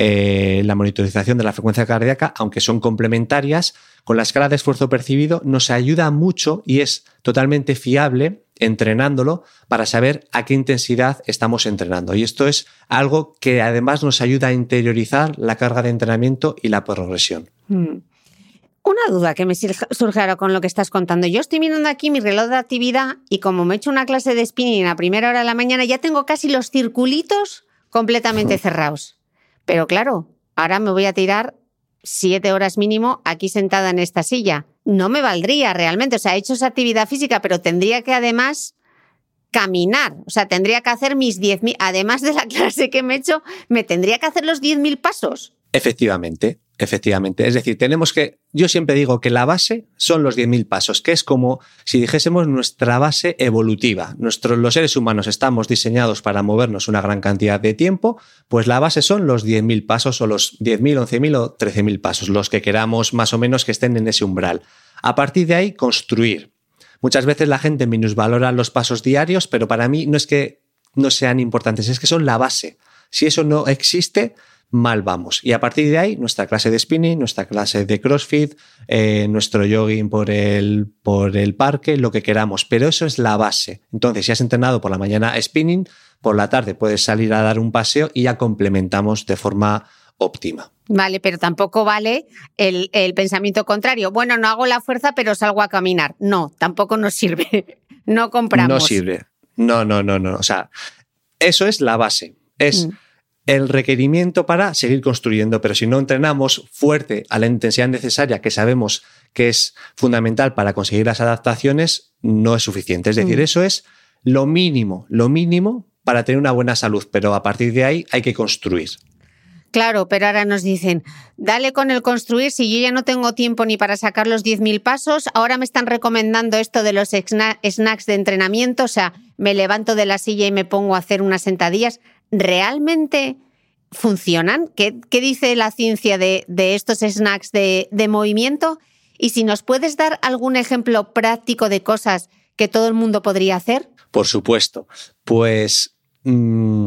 eh, la monitorización de la frecuencia cardíaca, aunque son complementarias, con la escala de esfuerzo percibido nos ayuda mucho y es totalmente fiable entrenándolo para saber a qué intensidad estamos entrenando. Y esto es algo que además nos ayuda a interiorizar la carga de entrenamiento y la progresión. Hmm. Una duda que me surge ahora con lo que estás contando. Yo estoy mirando aquí mi reloj de actividad y como me he hecho una clase de spinning a primera hora de la mañana, ya tengo casi los circulitos completamente cerrados. Pero claro, ahora me voy a tirar siete horas mínimo aquí sentada en esta silla. No me valdría realmente. O sea, he hecho esa actividad física, pero tendría que además caminar. O sea, tendría que hacer mis diez mil, además de la clase que me he hecho, me tendría que hacer los diez mil pasos. Efectivamente, efectivamente. Es decir, tenemos que, yo siempre digo que la base son los diez mil pasos, que es como si dijésemos nuestra base evolutiva. Nuestros, los seres humanos estamos diseñados para movernos una gran cantidad de tiempo, pues la base son los diez mil pasos o los diez mil, once mil o trece mil pasos, los que queramos más o menos que estén en ese umbral. A partir de ahí, construir. Muchas veces la gente minusvalora los pasos diarios, pero para mí no es que no sean importantes, es que son la base. Si eso no existe, mal vamos. Y a partir de ahí, nuestra clase de spinning, nuestra clase de CrossFit, eh, nuestro jogging por el, por el parque, lo que queramos. Pero eso es la base. Entonces, si has entrenado por la mañana spinning, por la tarde puedes salir a dar un paseo y ya complementamos de forma óptima. Vale, pero tampoco vale el, el pensamiento contrario. Bueno, no hago la fuerza, pero salgo a caminar. No, tampoco nos sirve. No compramos. No sirve. No, no, no, no. O sea, eso es la base. Es mm. el requerimiento para seguir construyendo. Pero si no entrenamos fuerte a la intensidad necesaria, que sabemos que es fundamental para conseguir las adaptaciones, no es suficiente. Es decir, mm. eso es lo mínimo, lo mínimo para tener una buena salud. Pero a partir de ahí hay que construir. Claro, pero ahora nos dicen, dale con el construir, si yo ya no tengo tiempo ni para sacar los diez mil pasos, ahora me están recomendando esto de los snacks de entrenamiento, o sea, me levanto de la silla y me pongo a hacer unas sentadillas. ¿Realmente funcionan? ¿Qué, qué dice la ciencia de, de estos snacks de, de movimiento? Y si nos puedes dar algún ejemplo práctico de cosas que todo el mundo podría hacer. Por supuesto. Pues mmm,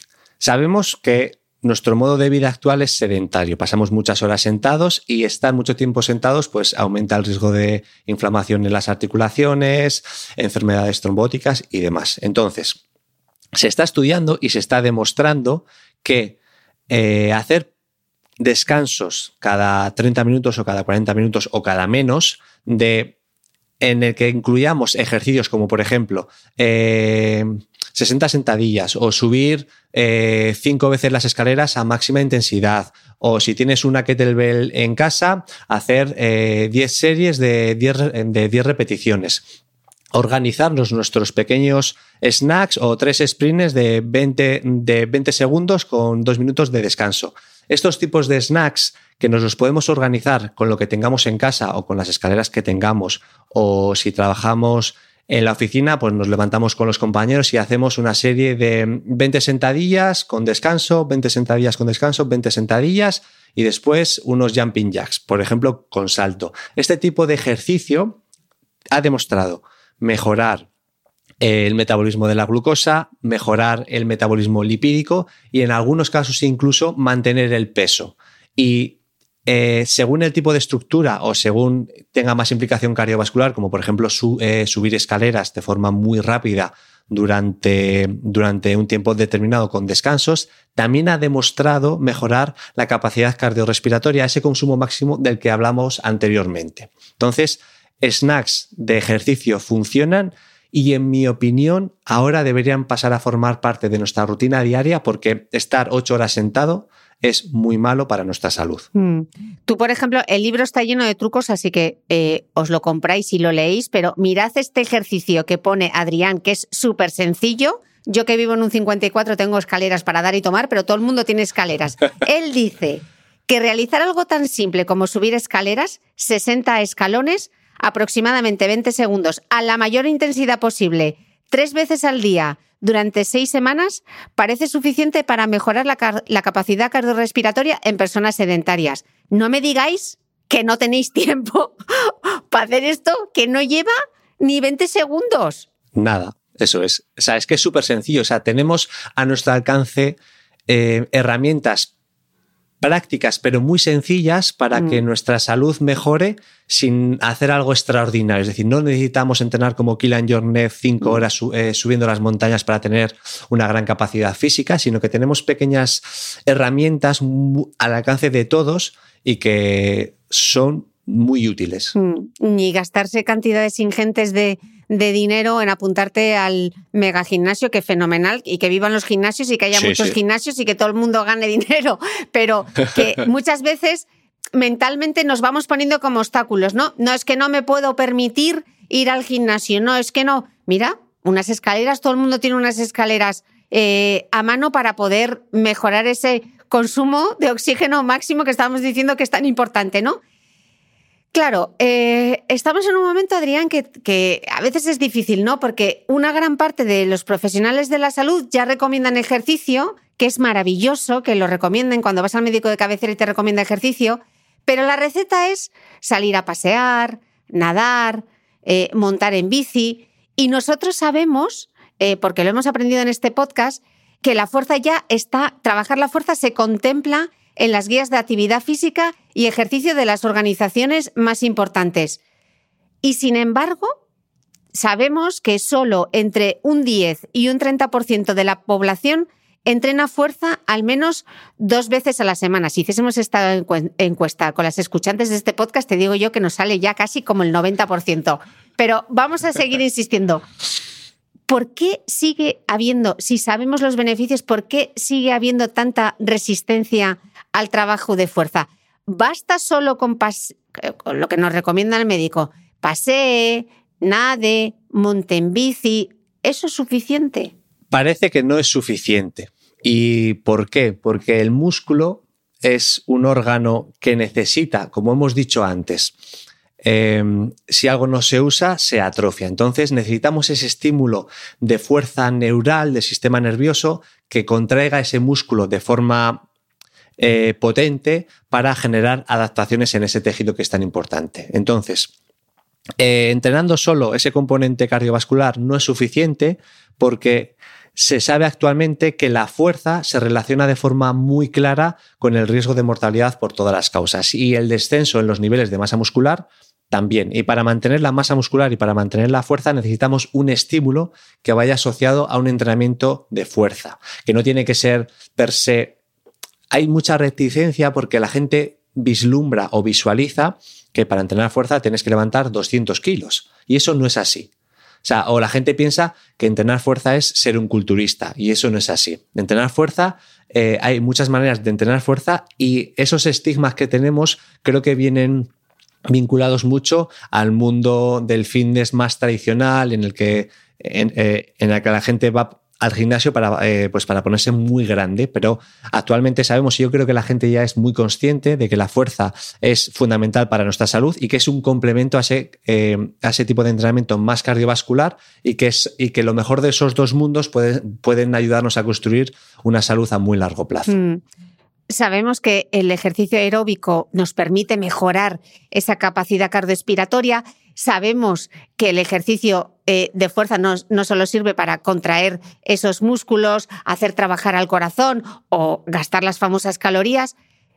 sabemos que nuestro modo de vida actual es sedentario. Pasamos muchas horas sentados y estar mucho tiempo sentados pues aumenta el riesgo de inflamación en las articulaciones, enfermedades trombóticas y demás. Entonces, se está estudiando y se está demostrando que eh, hacer descansos cada treinta minutos o cada cuarenta minutos o cada menos de en el que incluyamos ejercicios como, por ejemplo, eh, sesenta sentadillas o subir eh, cinco veces las escaleras a máxima intensidad, o si tienes una kettlebell en casa, hacer eh, diez series de diez, de diez repeticiones. Organizarnos nuestros pequeños snacks o tres sprints de veinte, de veinte segundos con dos minutos de descanso. Estos tipos de snacks que nos los podemos organizar con lo que tengamos en casa o con las escaleras que tengamos, o si trabajamos en la oficina, pues nos levantamos con los compañeros y hacemos una serie de veinte sentadillas con descanso, veinte sentadillas con descanso, veinte sentadillas y después unos jumping jacks, por ejemplo, con salto. Este tipo de ejercicio ha demostrado mejorar el metabolismo de la glucosa, mejorar el metabolismo lipídico y en algunos casos incluso mantener el peso. Y eh, según el tipo de estructura o según tenga más implicación cardiovascular, como por ejemplo su, eh, subir escaleras de forma muy rápida durante, durante un tiempo determinado con descansos, también ha demostrado mejorar la capacidad cardiorrespiratoria, ese consumo máximo del que hablamos anteriormente. Entonces, snacks de ejercicio funcionan y, en mi opinión, ahora deberían pasar a formar parte de nuestra rutina diaria porque estar ocho horas sentado es muy malo para nuestra salud. Mm. Tú, por ejemplo, el libro está lleno de trucos, así que eh, os lo compráis y lo leéis, pero mirad este ejercicio que pone Adrián, que es súper sencillo. Yo que vivo en un cincuenta y cuatro tengo escaleras para dar y tomar, pero todo el mundo tiene escaleras. Él dice que realizar algo tan simple como subir escaleras, sesenta escalones, aproximadamente veinte segundos, a la mayor intensidad posible, tres veces al día, durante seis semanas, parece suficiente para mejorar la, car- la capacidad cardiorrespiratoria en personas sedentarias. No me digáis que no tenéis tiempo para hacer esto, que no lleva ni veinte segundos. Nada, eso es. O sea, es que es súper sencillo. O sea, tenemos a nuestro alcance eh, herramientas prácticas, pero muy sencillas para mm. que nuestra salud mejore sin hacer algo extraordinario. Es decir, no necesitamos entrenar como Kilian Jornet cinco horas su, eh, subiendo las montañas para tener una gran capacidad física, sino que tenemos pequeñas herramientas muy, al alcance de todos y que son muy útiles. Mm. Ni gastarse cantidades ingentes de de dinero en apuntarte al mega gimnasio, que fenomenal, y que vivan los gimnasios y que haya sí, muchos sí. gimnasios y que todo el mundo gane dinero, pero que muchas veces mentalmente nos vamos poniendo como obstáculos, ¿no? No, es que no me puedo permitir ir al gimnasio, no, es que no. Mira, unas escaleras, todo el mundo tiene unas escaleras eh, a mano para poder mejorar ese consumo de oxígeno máximo que estábamos diciendo que es tan importante, ¿no? Claro, eh, estamos en un momento, Adrián, que, que a veces es difícil, ¿no? Porque una gran parte de los profesionales de la salud ya recomiendan ejercicio, que es maravilloso que lo recomienden cuando vas al médico de cabecera y te recomienda ejercicio, pero la receta es salir a pasear, nadar, eh, montar en bici, y nosotros sabemos, eh, porque lo hemos aprendido en este podcast, que la fuerza ya está, trabajar la fuerza se contempla en las guías de actividad física y ejercicio de las organizaciones más importantes. Y sin embargo, sabemos que solo entre un diez y un treinta por ciento de la población entrena fuerza al menos dos veces a la semana. Si hiciésemos esta encuesta con las escuchantes de este podcast, te digo yo que nos sale ya casi como el noventa por ciento. Pero vamos a seguir insistiendo. ¿Por qué sigue habiendo, si sabemos los beneficios, por qué sigue habiendo tanta resistencia al trabajo de fuerza? ¿Basta solo con, pas- con lo que nos recomienda el médico? Pasee, nade, monte en bici. ¿Eso es suficiente? Parece que no es suficiente. ¿Y por qué? Porque el músculo es un órgano que necesita, como hemos dicho antes, eh, si algo no se usa, se atrofia. Entonces necesitamos ese estímulo de fuerza neural del sistema nervioso que contraiga ese músculo de forma eh, potente para generar adaptaciones en ese tejido que es tan importante. Entonces, eh, entrenando solo ese componente cardiovascular no es suficiente porque se sabe actualmente que la fuerza se relaciona de forma muy clara con el riesgo de mortalidad por todas las causas y el descenso en los niveles de masa muscular también. Y para mantener la masa muscular y para mantener la fuerza necesitamos un estímulo que vaya asociado a un entrenamiento de fuerza, que no tiene que ser per se. Hay mucha reticencia porque la gente vislumbra o visualiza que para entrenar fuerza tienes que levantar doscientos kilos y eso no es así. O sea, o la gente piensa que entrenar fuerza es ser un culturista y eso no es así. De entrenar fuerza, eh, hay muchas maneras de entrenar fuerza y esos estigmas que tenemos creo que vienen vinculados mucho al mundo del fitness más tradicional en el que, en, eh, en el que la gente va al gimnasio para, eh, pues para ponerse muy grande, pero actualmente sabemos y yo creo que la gente ya es muy consciente de que la fuerza es fundamental para nuestra salud y que es un complemento a ese, eh, a ese tipo de entrenamiento más cardiovascular y que, es, y que lo mejor de esos dos mundos puede, pueden ayudarnos a construir una salud a muy largo plazo. Mm. Sabemos que el ejercicio aeróbico nos permite mejorar esa capacidad cardiorrespiratoria. Sabemos que el ejercicio eh, de fuerza no, no solo sirve para contraer esos músculos, hacer trabajar al corazón o gastar las famosas calorías.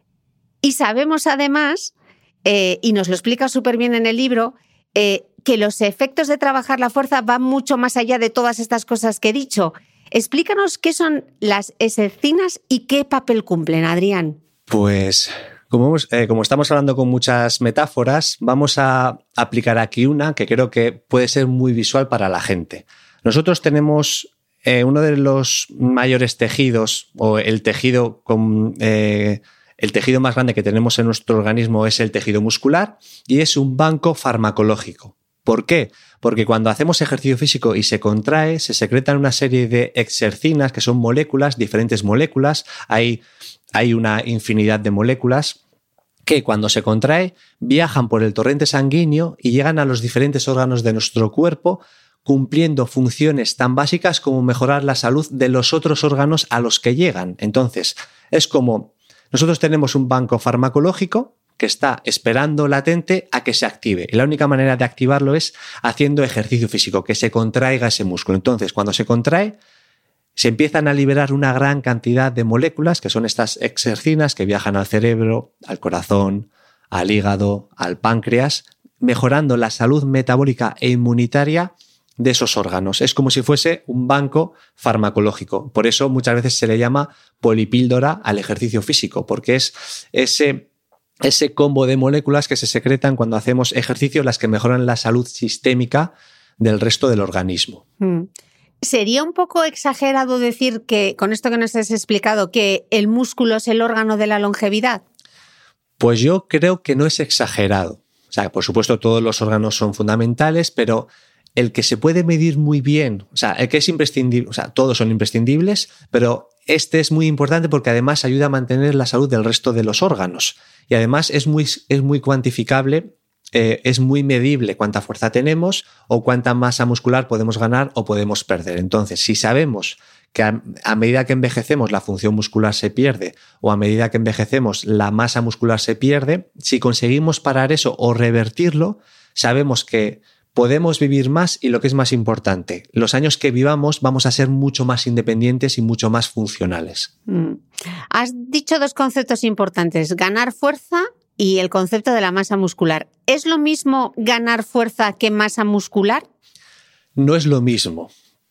Y sabemos además, eh, y nos lo explica súper bien en el libro, eh, que los efectos de trabajar la fuerza van mucho más allá de todas estas cosas que he dicho. Explícanos qué son las exercinas y qué papel cumplen, Adrián. Pues como, hemos, eh, como estamos hablando con muchas metáforas, vamos a aplicar aquí una que creo que puede ser muy visual para la gente. Nosotros tenemos eh, uno de los mayores tejidos, o el tejido, con, eh, el tejido más grande que tenemos en nuestro organismo es el tejido muscular y es un banco farmacológico. ¿Por qué? Porque cuando hacemos ejercicio físico y se contrae, se secretan una serie de exercinas, que son moléculas, diferentes moléculas. Hay, hay una infinidad de moléculas que cuando se contrae viajan por el torrente sanguíneo y llegan a los diferentes órganos de nuestro cuerpo, cumpliendo funciones tan básicas como mejorar la salud de los otros órganos a los que llegan. Entonces, es como nosotros tenemos un banco farmacológico que está esperando latente a que se active. Y la única manera de activarlo es haciendo ejercicio físico, que se contraiga ese músculo. Entonces, cuando se contrae, se empiezan a liberar una gran cantidad de moléculas, que son estas exercinas que viajan al cerebro, al corazón, al hígado, al páncreas, mejorando la salud metabólica e inmunitaria de esos órganos. Es como si fuese un banco farmacológico. Por eso muchas veces se le llama polipíldora al ejercicio físico, porque es ese... ese combo de moléculas que se secretan cuando hacemos ejercicio, las que mejoran la salud sistémica del resto del organismo. Mm. ¿Sería un poco exagerado decir que, con esto que nos has explicado, que el músculo es el órgano de la longevidad? Pues yo creo que no es exagerado. O sea, por supuesto todos los órganos son fundamentales, pero el que se puede medir muy bien, o sea, el que es imprescindible, o sea, todos son imprescindibles, pero este es muy importante porque además ayuda a mantener la salud del resto de los órganos. Y además es muy, es muy cuantificable, eh, es muy medible cuánta fuerza tenemos o cuánta masa muscular podemos ganar o podemos perder. Entonces, si sabemos que a, a medida que envejecemos la función muscular se pierde o a medida que envejecemos la masa muscular se pierde, si conseguimos parar eso o revertirlo, sabemos que podemos vivir más y lo que es más importante, los años que vivamos vamos a ser mucho más independientes y mucho más funcionales. Mm. Has dicho dos conceptos importantes, ganar fuerza y el concepto de la masa muscular. ¿Es lo mismo ganar fuerza que masa muscular? No es lo mismo,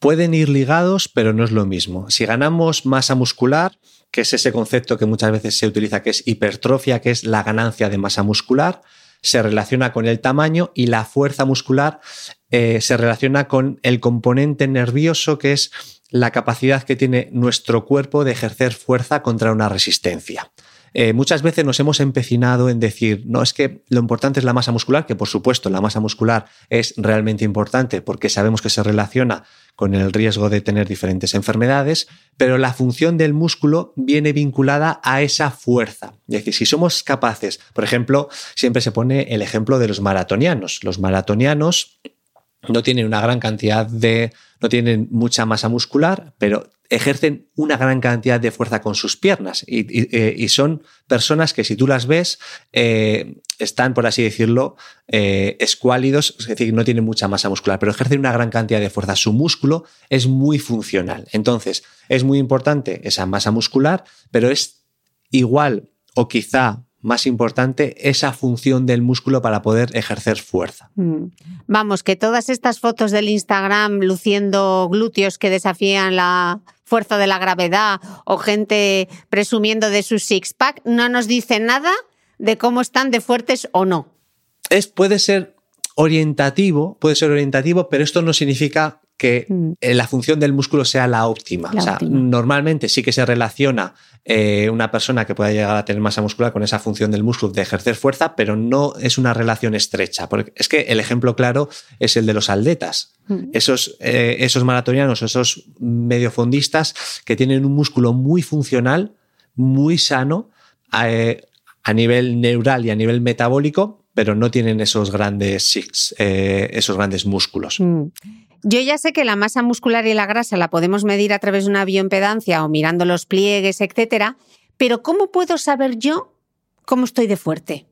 Pueden ir ligados, pero no es lo mismo. Si ganamos masa muscular, que es ese concepto que muchas veces se utiliza, que es hipertrofia, que es la ganancia de masa muscular, se relaciona con el tamaño, y la fuerza muscular eh, se relaciona con el componente nervioso, que es la capacidad que tiene nuestro cuerpo de ejercer fuerza contra una resistencia. Eh, muchas veces nos hemos empecinado en decir, no, es que lo importante es la masa muscular, que por supuesto la masa muscular es realmente importante porque sabemos que se relaciona con el riesgo de tener diferentes enfermedades, pero la función del músculo viene vinculada a esa fuerza. Es decir, si somos capaces, por ejemplo, siempre se pone el ejemplo de los maratonianos. Los maratonianos no tienen una gran cantidad de, no tienen mucha masa muscular, pero ejercen una gran cantidad de fuerza con sus piernas y, y, y son personas que, si tú las ves, eh, están, por así decirlo, eh, escuálidos, es decir, no tienen mucha masa muscular, pero ejercen una gran cantidad de fuerza. Su músculo es muy funcional. Entonces, es muy importante esa masa muscular, pero es igual o quizá más importante esa función del músculo para poder ejercer fuerza. Vamos, que todas estas fotos del Instagram luciendo glúteos que desafían la fuerza de la gravedad o gente presumiendo de su six-pack no nos dicen nada de cómo están de fuertes o no. Es, puede ser orientativo, puede ser orientativo, pero esto no significa que mm. la función del músculo sea la óptima. La o sea, óptima. Normalmente sí que se relaciona eh, una persona que pueda llegar a tener masa muscular con esa función del músculo de ejercer fuerza, pero no es una relación estrecha. Porque es que el ejemplo claro es el de los atletas. Mm. Esos, eh, esos maratonianos, esos mediofondistas que tienen un músculo muy funcional, muy sano, eh, a nivel neural y a nivel metabólico, pero no tienen esos grandes six, eh, esos grandes músculos. Mm. Yo ya sé que la masa muscular y la grasa la podemos medir a través de una bioimpedancia o mirando los pliegues, etcétera, pero ¿cómo puedo saber yo cómo estoy de fuerte?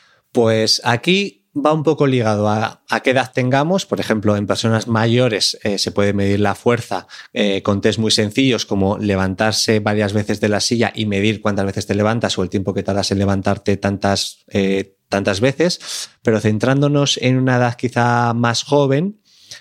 Pues aquí va un poco ligado a, a qué edad tengamos. Por ejemplo, en personas mayores eh, se puede medir la fuerza eh, con test muy sencillos, como levantarse varias veces de la silla y medir cuántas veces te levantas o el tiempo que tardas en levantarte tantas, eh, tantas veces. Pero centrándonos en una edad quizá más joven,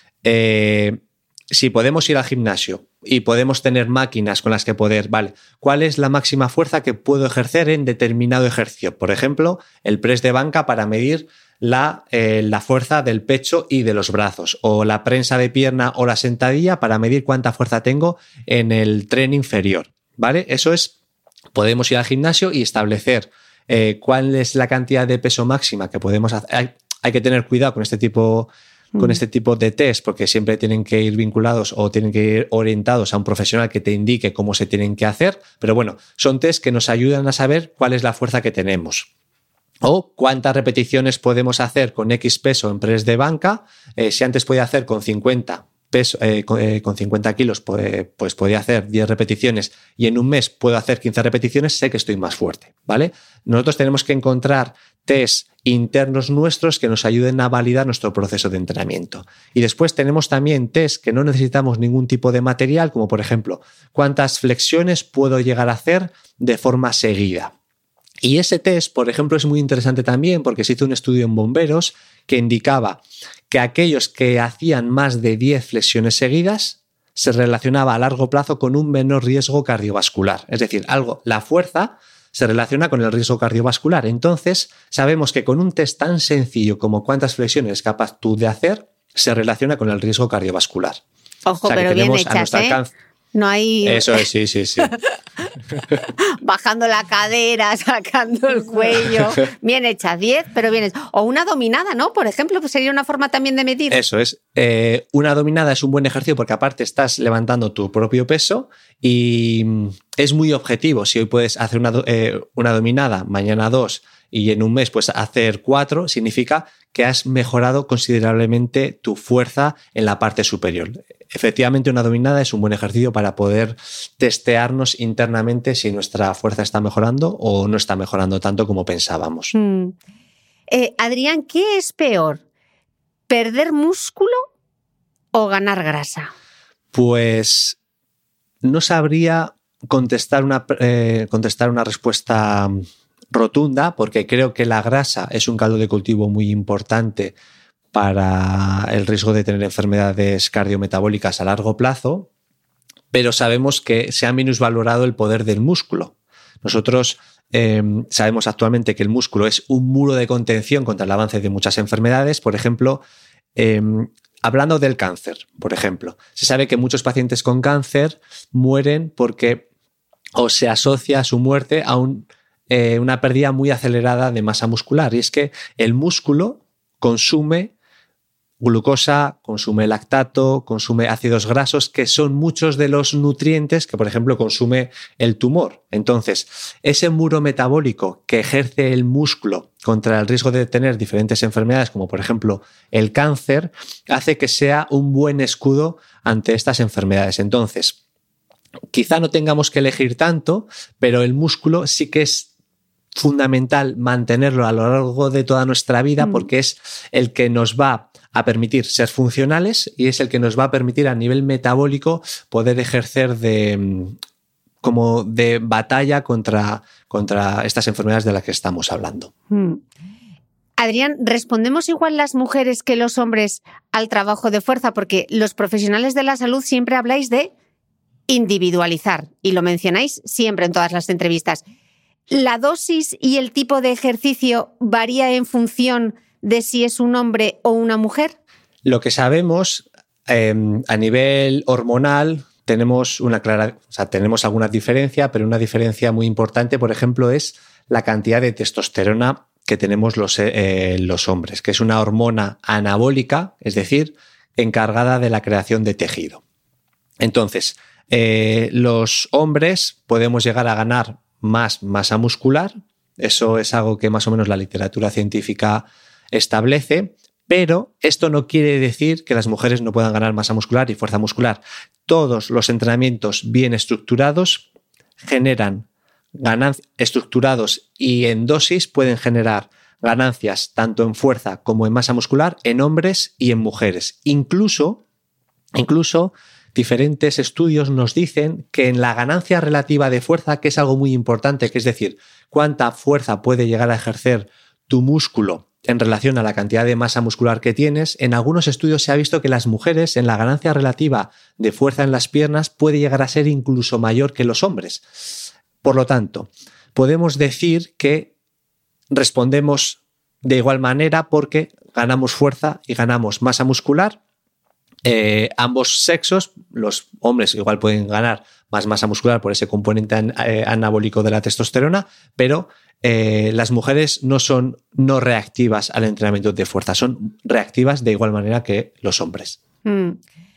Eh, si podemos ir al gimnasio y podemos tener máquinas con las que poder, vale, ¿cuál es la máxima fuerza que puedo ejercer en determinado ejercicio? Por ejemplo, el press de banca para medir la, eh, la fuerza del pecho y de los brazos, o la prensa de pierna o la sentadilla para medir cuánta fuerza tengo en el tren inferior, ¿vale? Eso es, podemos ir al gimnasio y establecer eh, cuál es la cantidad de peso máxima que podemos hacer. Hay, hay que tener cuidado con este tipo con este tipo de test, porque siempre tienen que ir vinculados o tienen que ir orientados a un profesional que te indique cómo se tienen que hacer, pero bueno, son test que nos ayudan a saber cuál es la fuerza que tenemos. O cuántas repeticiones podemos hacer con X peso en press de banca. Eh, si antes podía hacer con cincuenta peso, eh, con, eh, con cincuenta kilos, pues, pues podía hacer diez repeticiones y en un mes puedo hacer quince repeticiones, sé que estoy más fuerte, ¿vale? Nosotros tenemos que encontrar test internos nuestros que nos ayuden a validar nuestro proceso de entrenamiento. Y después tenemos también test que no necesitamos ningún tipo de material, como por ejemplo, cuántas flexiones puedo llegar a hacer de forma seguida. Y ese test, por ejemplo, es muy interesante también porque se hizo un estudio en bomberos que indicaba que aquellos que hacían más de diez flexiones seguidas se relacionaba a largo plazo con un menor riesgo cardiovascular. Es decir, algo, la fuerza se relaciona con el riesgo cardiovascular. Entonces, sabemos que con un test tan sencillo como cuántas flexiones es capaz tú de hacer, se relaciona con el riesgo cardiovascular. Ojo, o sea, pero bien hechas, ¿eh? Alcance... No hay... Eso es, sí, sí, sí. Bajando la cadera, sacando el cuello. Bien hechas, diez, pero bien hechas. O una dominada, ¿no? Por ejemplo, pues sería una forma también de medir. Eso es. Eh, una dominada es un buen ejercicio porque aparte estás levantando tu propio peso y es muy objetivo. Si hoy puedes hacer una, eh, una dominada, mañana dos y en un mes puedes hacer cuatro, significa que has mejorado considerablemente tu fuerza en la parte superior. Efectivamente, una dominada es un buen ejercicio para poder testearnos internamente si nuestra fuerza está mejorando o no está mejorando tanto como pensábamos. Mm. Eh, Adrián, ¿qué es peor? ¿Perder músculo o ganar grasa? Pues no sabría contestar una, eh, contestar una respuesta rotunda, porque creo que la grasa es un caldo de cultivo muy importante para el riesgo de tener enfermedades cardiometabólicas a largo plazo, pero sabemos que se ha minusvalorado el poder del músculo. Nosotros eh, sabemos actualmente que el músculo es un muro de contención contra el avance de muchas enfermedades. Por ejemplo, eh, hablando del cáncer, por ejemplo, se sabe que muchos pacientes con cáncer mueren porque o se asocia su muerte a un, eh, una pérdida muy acelerada de masa muscular. Y es que el músculo consume glucosa, consume lactato, consume ácidos grasos, que son muchos de los nutrientes que, por ejemplo, consume el tumor. Entonces, ese muro metabólico que ejerce el músculo contra el riesgo de tener diferentes enfermedades, como por ejemplo el cáncer, hace que sea un buen escudo ante estas enfermedades. Entonces, quizá no tengamos que elegir tanto, pero el músculo sí que es fundamental mantenerlo a lo largo de toda nuestra vida, mm. porque es el que nos va a permitir ser funcionales y es el que nos va a permitir a nivel metabólico poder ejercer de, como de batalla contra, contra estas enfermedades de las que estamos hablando. Mm. Adrián, ¿respondemos igual las mujeres que los hombres al trabajo de fuerza? Porque los profesionales de la salud siempre habláis de individualizar y lo mencionáis siempre en todas las entrevistas. ¿La dosis y el tipo de ejercicio varía en función de si es un hombre o una mujer? Lo que sabemos eh, a nivel hormonal tenemos una clara, o sea, tenemos alguna diferencia, pero una diferencia muy importante, por ejemplo, es la cantidad de testosterona que tenemos los, eh, los hombres, que es una hormona anabólica, es decir, encargada de la creación de tejido. Entonces, eh, los hombres podemos llegar a ganar más masa muscular, eso es algo que más o menos la literatura científica establece, pero esto no quiere decir que las mujeres no puedan ganar masa muscular y fuerza muscular. Todos los entrenamientos bien estructurados generan ganancias, estructurados y en dosis pueden generar ganancias tanto en fuerza como en masa muscular en hombres y en mujeres. Incluso, incluso diferentes estudios nos dicen que en la ganancia relativa de fuerza, que es algo muy importante, que es decir, cuánta fuerza puede llegar a ejercer tu músculo en relación a la cantidad de masa muscular que tienes, en algunos estudios se ha visto que las mujeres en la ganancia relativa de fuerza en las piernas puede llegar a ser incluso mayor que los hombres. Por lo tanto, podemos decir que respondemos de igual manera porque ganamos fuerza y ganamos masa muscular. Eh, ambos sexos, los hombres igual pueden ganar más masa muscular por ese componente an- eh, anabólico de la testosterona, pero eh, las mujeres no son no reactivas al entrenamiento de fuerza, son reactivas de igual manera que los hombres. Mm.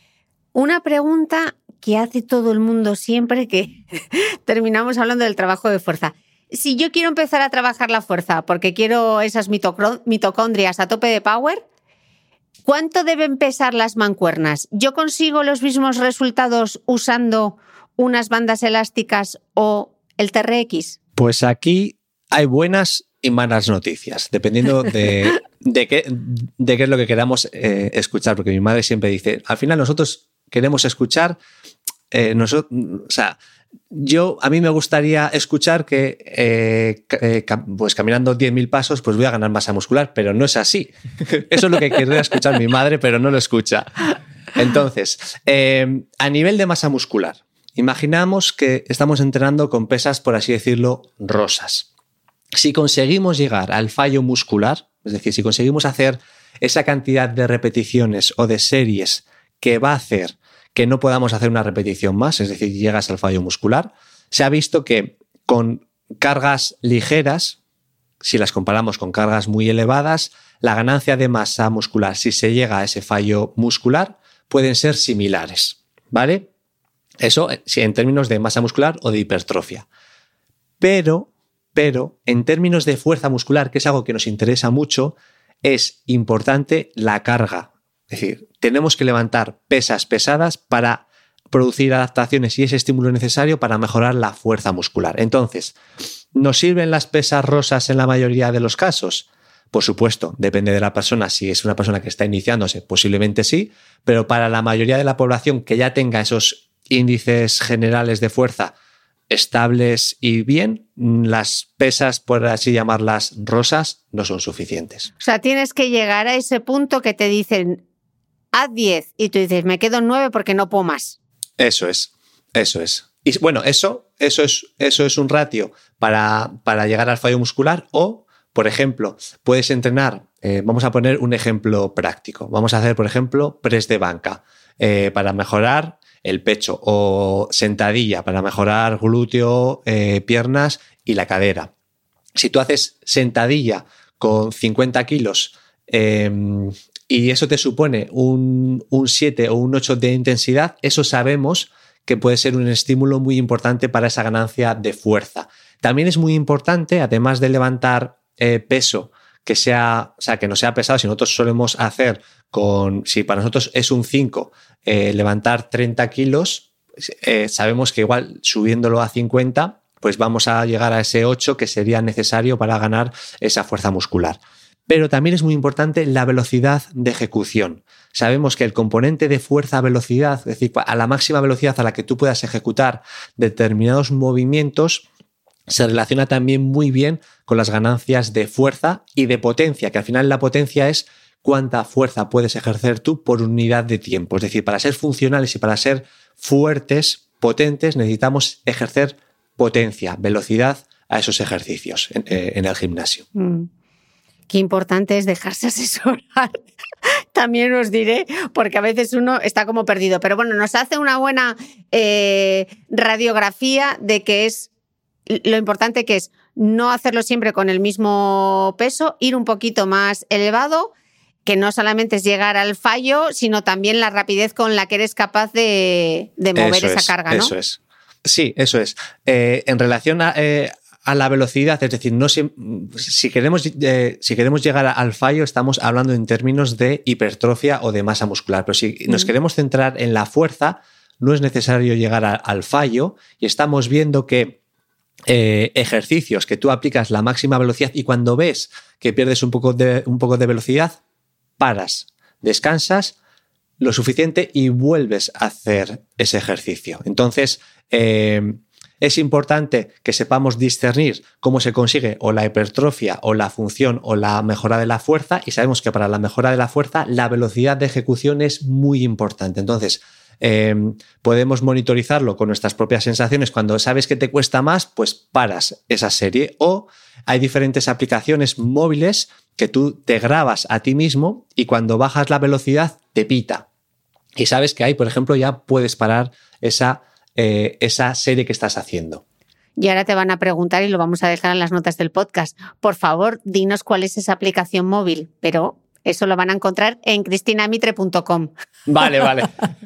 Una pregunta que hace todo el mundo siempre que terminamos hablando del trabajo de fuerza. Si yo quiero empezar a trabajar la fuerza porque quiero esas mitocro- mitocondrias a tope de power, ¿cuánto deben pesar las mancuernas? ¿Yo consigo los mismos resultados usando unas bandas elásticas o el T R X? Pues aquí hay buenas y malas noticias, dependiendo de, de, qué, de qué es lo que queramos eh, escuchar, porque mi madre siempre dice, al final nosotros queremos escuchar, eh, nosotros, o sea, yo, a mí me gustaría escuchar que eh, eh, pues caminando diez mil pasos pues voy a ganar masa muscular, pero no es así. Eso es lo que querría escuchar mi madre, pero no lo escucha. Entonces, eh, a nivel de masa muscular, imaginamos que estamos entrenando con pesas, por así decirlo, rosas. Si conseguimos llegar al fallo muscular, es decir, si conseguimos hacer esa cantidad de repeticiones o de series que va a hacer que no podamos hacer una repetición más, es decir, llegas al fallo muscular, se ha visto que con cargas ligeras, si las comparamos con cargas muy elevadas, la ganancia de masa muscular, si se llega a ese fallo muscular, pueden ser similares, ¿vale? Eso en términos de masa muscular o de hipertrofia. Pero, pero en términos de fuerza muscular, que es algo que nos interesa mucho, es importante la carga. Es decir, tenemos que levantar pesas pesadas para producir adaptaciones y ese estímulo necesario para mejorar la fuerza muscular. Entonces, ¿nos sirven las pesas rosas en la mayoría de los casos? Por supuesto, depende de la persona. Si es una persona que está iniciándose, posiblemente sí, pero para la mayoría de la población que ya tenga esos índices generales de fuerza estables y bien, las pesas, por así llamarlas, rosas, no son suficientes. O sea, tienes que llegar a ese punto que te dicen, haz diez, y tú dices, me quedo en nueve porque no puedo más. Eso es, eso es. Y bueno, eso, eso, es, eso es un ratio para, para llegar al fallo muscular o, por ejemplo, puedes entrenar, eh, vamos a poner un ejemplo práctico. Vamos a hacer, por ejemplo, press de banca eh, para mejorar el pecho o sentadilla para mejorar glúteo, eh, piernas y la cadera. Si tú haces sentadilla con cincuenta kilos eh, y eso te supone un, un siete o un ocho de intensidad, eso sabemos que puede ser un estímulo muy importante para esa ganancia de fuerza. También es muy importante, además de levantar eh, peso, que sea, o sea, que no sea pesado, si nosotros solemos hacer con, si para nosotros es un cinco, eh, levantar treinta kilos, eh, sabemos que igual subiéndolo a cincuenta, pues vamos a llegar a ese ocho que sería necesario para ganar esa fuerza muscular. Pero también es muy importante la velocidad de ejecución. Sabemos que el componente de fuerza-velocidad, es decir, a la máxima velocidad a la que tú puedas ejecutar determinados movimientos, se relaciona también muy bien con las ganancias de fuerza y de potencia, que al final la potencia es cuánta fuerza puedes ejercer tú por unidad de tiempo. Es decir, para ser funcionales y para ser fuertes, potentes, necesitamos ejercer potencia, velocidad a esos ejercicios en, eh, en el gimnasio. Mm. Qué importante es dejarse asesorar. También os diré, porque a veces uno está como perdido. Pero bueno, nos hace una buena eh, radiografía de que es lo importante que es no hacerlo siempre con el mismo peso, ir un poquito más elevado, que no solamente es llegar al fallo, sino también la rapidez con la que eres capaz de, de mover eso esa es, carga, ¿no? Eso es. Sí, eso es. Eh, en relación a, eh, a la velocidad, es decir, no si, si, queremos, eh, si queremos llegar al fallo, estamos hablando en términos de hipertrofia o de masa muscular. Pero si nos mm. queremos centrar en la fuerza, no es necesario llegar a, al fallo, y estamos viendo que Eh, ejercicios que tú aplicas la máxima velocidad y cuando ves que pierdes un poco de, un poco de velocidad, paras, descansas lo suficiente y vuelves a hacer ese ejercicio. Entonces, eh, es importante que sepamos discernir cómo se consigue o la hipertrofia o la función o la mejora de la fuerza, y sabemos que para la mejora de la fuerza la velocidad de ejecución es muy importante. Entonces, Eh, podemos monitorizarlo con nuestras propias sensaciones. Cuando sabes que te cuesta más, pues paras esa serie, o hay diferentes aplicaciones móviles que tú te grabas a ti mismo y cuando bajas la velocidad te pita y sabes que ahí, por ejemplo, ya puedes parar esa, eh, esa serie que estás haciendo. Y ahora te van a preguntar, y lo vamos a dejar en las notas del podcast, por favor, dinos cuál es esa aplicación móvil, pero eso lo van a encontrar en cristina mitre punto com. Vale, vale.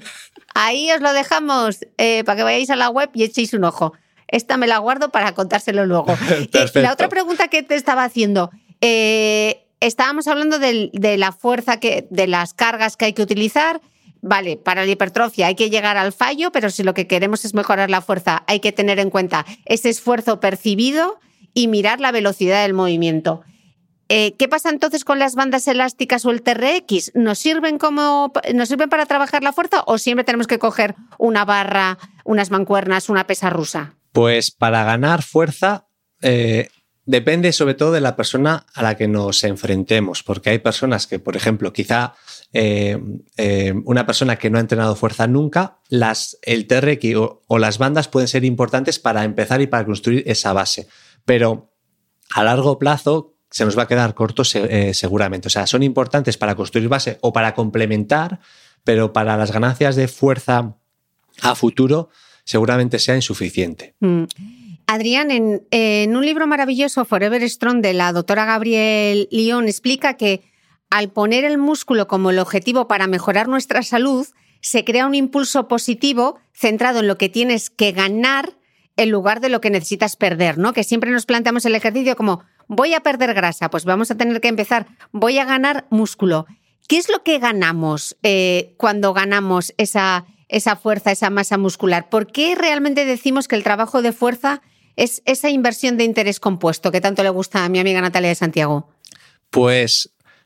Ahí os lo dejamos eh, para que vayáis a la web y echéis un ojo. Esta me la guardo para contárselo luego. Perfecto. Eh, la otra pregunta que te estaba haciendo, eh, estábamos hablando de, de la fuerza, que, de las cargas que hay que utilizar. Vale, para la hipertrofia hay que llegar al fallo, pero si lo que queremos es mejorar la fuerza, hay que tener en cuenta ese esfuerzo percibido y mirar la velocidad del movimiento. Eh, ¿Qué pasa entonces con las bandas elásticas o el T R X? ¿Nos sirven como, ¿Nos sirven para trabajar la fuerza o siempre tenemos que coger una barra, unas mancuernas, una pesa rusa? Pues para ganar fuerza eh, depende sobre todo de la persona a la que nos enfrentemos, porque hay personas que, por ejemplo, quizá eh, eh, una persona que no ha entrenado fuerza nunca, las, el T R X o, o las bandas pueden ser importantes para empezar y para construir esa base, pero a largo plazo se nos va a quedar corto eh, seguramente. O sea, son importantes para construir base o para complementar, pero para las ganancias de fuerza a futuro seguramente sea insuficiente. Mm. Adrián, en, en un libro maravilloso, Forever Strong, de la doctora Gabrielle Lyon, explica que al poner el músculo como el objetivo para mejorar nuestra salud, se crea un impulso positivo centrado en lo que tienes que ganar en lugar de lo que necesitas perder, ¿no? Que siempre nos planteamos el ejercicio como voy a perder grasa, pues vamos a tener que empezar, voy a ganar músculo. ¿Qué es lo que ganamos eh, cuando ganamos esa, esa fuerza, esa masa muscular? ¿Por qué realmente decimos que el trabajo de fuerza es esa inversión de interés compuesto que tanto le gusta a mi amiga Natalia de Santiago? Pues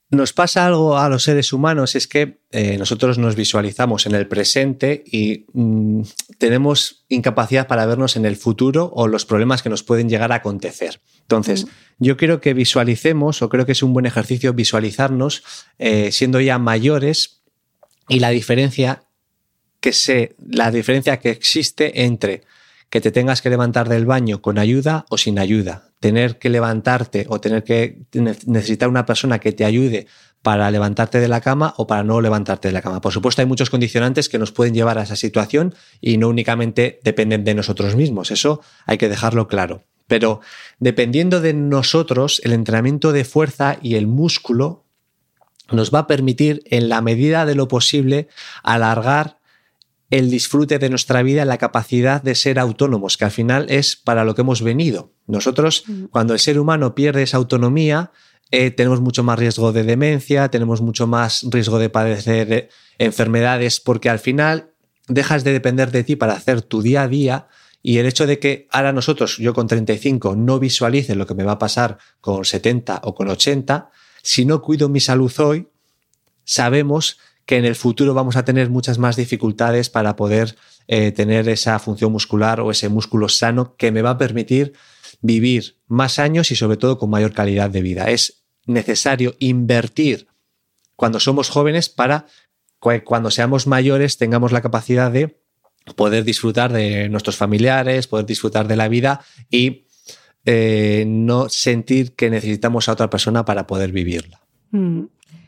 Nos pasa algo a los seres humanos, es que eh, nosotros nos visualizamos en el presente y mmm, tenemos incapacidad para vernos en el futuro o los problemas que nos pueden llegar a acontecer. Entonces, mm. yo quiero que visualicemos, o creo que es un buen ejercicio visualizarnos eh, siendo ya mayores y la diferencia que se, la diferencia que existe entre que te tengas que levantar del baño con ayuda o sin ayuda, tener que levantarte o tener que necesitar una persona que te ayude para levantarte de la cama o para no levantarte de la cama. Por supuesto, hay muchos condicionantes que nos pueden llevar a esa situación y no únicamente dependen de nosotros mismos. Eso hay que dejarlo claro. Pero dependiendo de nosotros, el entrenamiento de fuerza y el músculo nos va a permitir, en la medida de lo posible, alargar el disfrute de nuestra vida, la capacidad de ser autónomos, que al final es para lo que hemos venido. Nosotros, mm. cuando el ser humano pierde esa autonomía, eh, tenemos mucho más riesgo de demencia, tenemos mucho más riesgo de padecer enfermedades, porque al final dejas de depender de ti para hacer tu día a día, y el hecho de que ahora nosotros, yo con treinta y cinco, no visualice lo que me va a pasar con setenta o con ochenta, si no cuido mi salud hoy, sabemos que en el futuro vamos a tener muchas más dificultades para poder eh, tener esa función muscular o ese músculo sano que me va a permitir vivir más años y sobre todo con mayor calidad de vida. Es necesario invertir cuando somos jóvenes para que cuando seamos mayores tengamos la capacidad de poder disfrutar de nuestros familiares, poder disfrutar de la vida y eh, no sentir que necesitamos a otra persona para poder vivirla. Mm.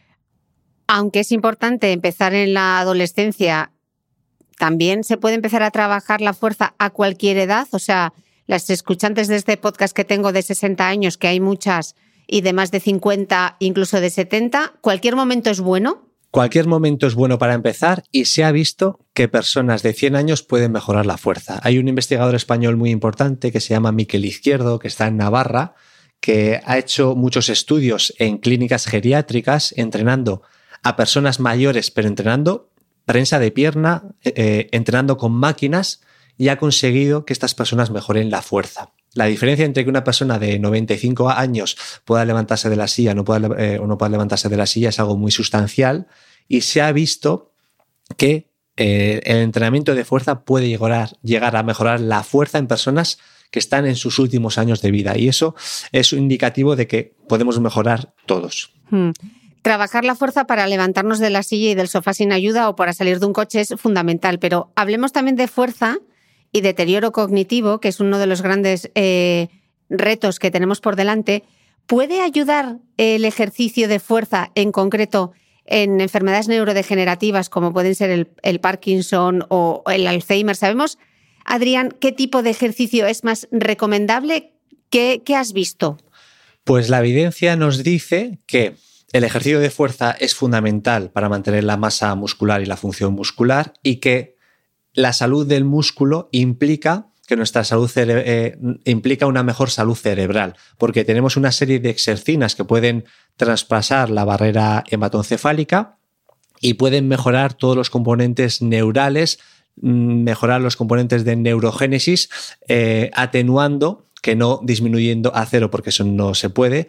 Aunque es importante empezar en la adolescencia, también se puede empezar a trabajar la fuerza a cualquier edad. O sea, las escuchantes de este podcast que tengo de sesenta años, que hay muchas, y de más de cincuenta, incluso de setenta, ¿cualquier momento es bueno? Cualquier momento es bueno para empezar y se ha visto que personas de cien años pueden mejorar la fuerza. Hay un investigador español muy importante que se llama Miquel Izquierdo, que está en Navarra, que ha hecho muchos estudios en clínicas geriátricas entrenando a personas mayores, pero entrenando prensa de pierna, eh, entrenando con máquinas, y ha conseguido que estas personas mejoren la fuerza. La diferencia entre que una persona de noventa y cinco años pueda levantarse de la silla no pueda, eh, o no pueda levantarse de la silla es algo muy sustancial, y se ha visto que eh, el entrenamiento de fuerza puede llegar a, llegar a mejorar la fuerza en personas que están en sus últimos años de vida, y eso es un indicativo de que podemos mejorar todos. Hmm. Trabajar la fuerza para levantarnos de la silla y del sofá sin ayuda o para salir de un coche es fundamental, pero hablemos también de fuerza y deterioro cognitivo, que es uno de los grandes eh, retos que tenemos por delante. ¿Puede ayudar el ejercicio de fuerza en concreto en enfermedades neurodegenerativas como pueden ser el, el Parkinson o el Alzheimer? ¿Sabemos, Adrián, qué tipo de ejercicio es más recomendable? ¿Qué, qué has visto? Pues la evidencia nos dice que el ejercicio de fuerza es fundamental para mantener la masa muscular y la función muscular, y que la salud del músculo implica que nuestra salud cere- eh, implica una mejor salud cerebral, porque tenemos una serie de exercinas que pueden traspasar la barrera hematoencefálica y pueden mejorar todos los componentes neurales, mejorar los componentes de neurogénesis, eh, atenuando, que no disminuyendo a cero, porque eso no se puede,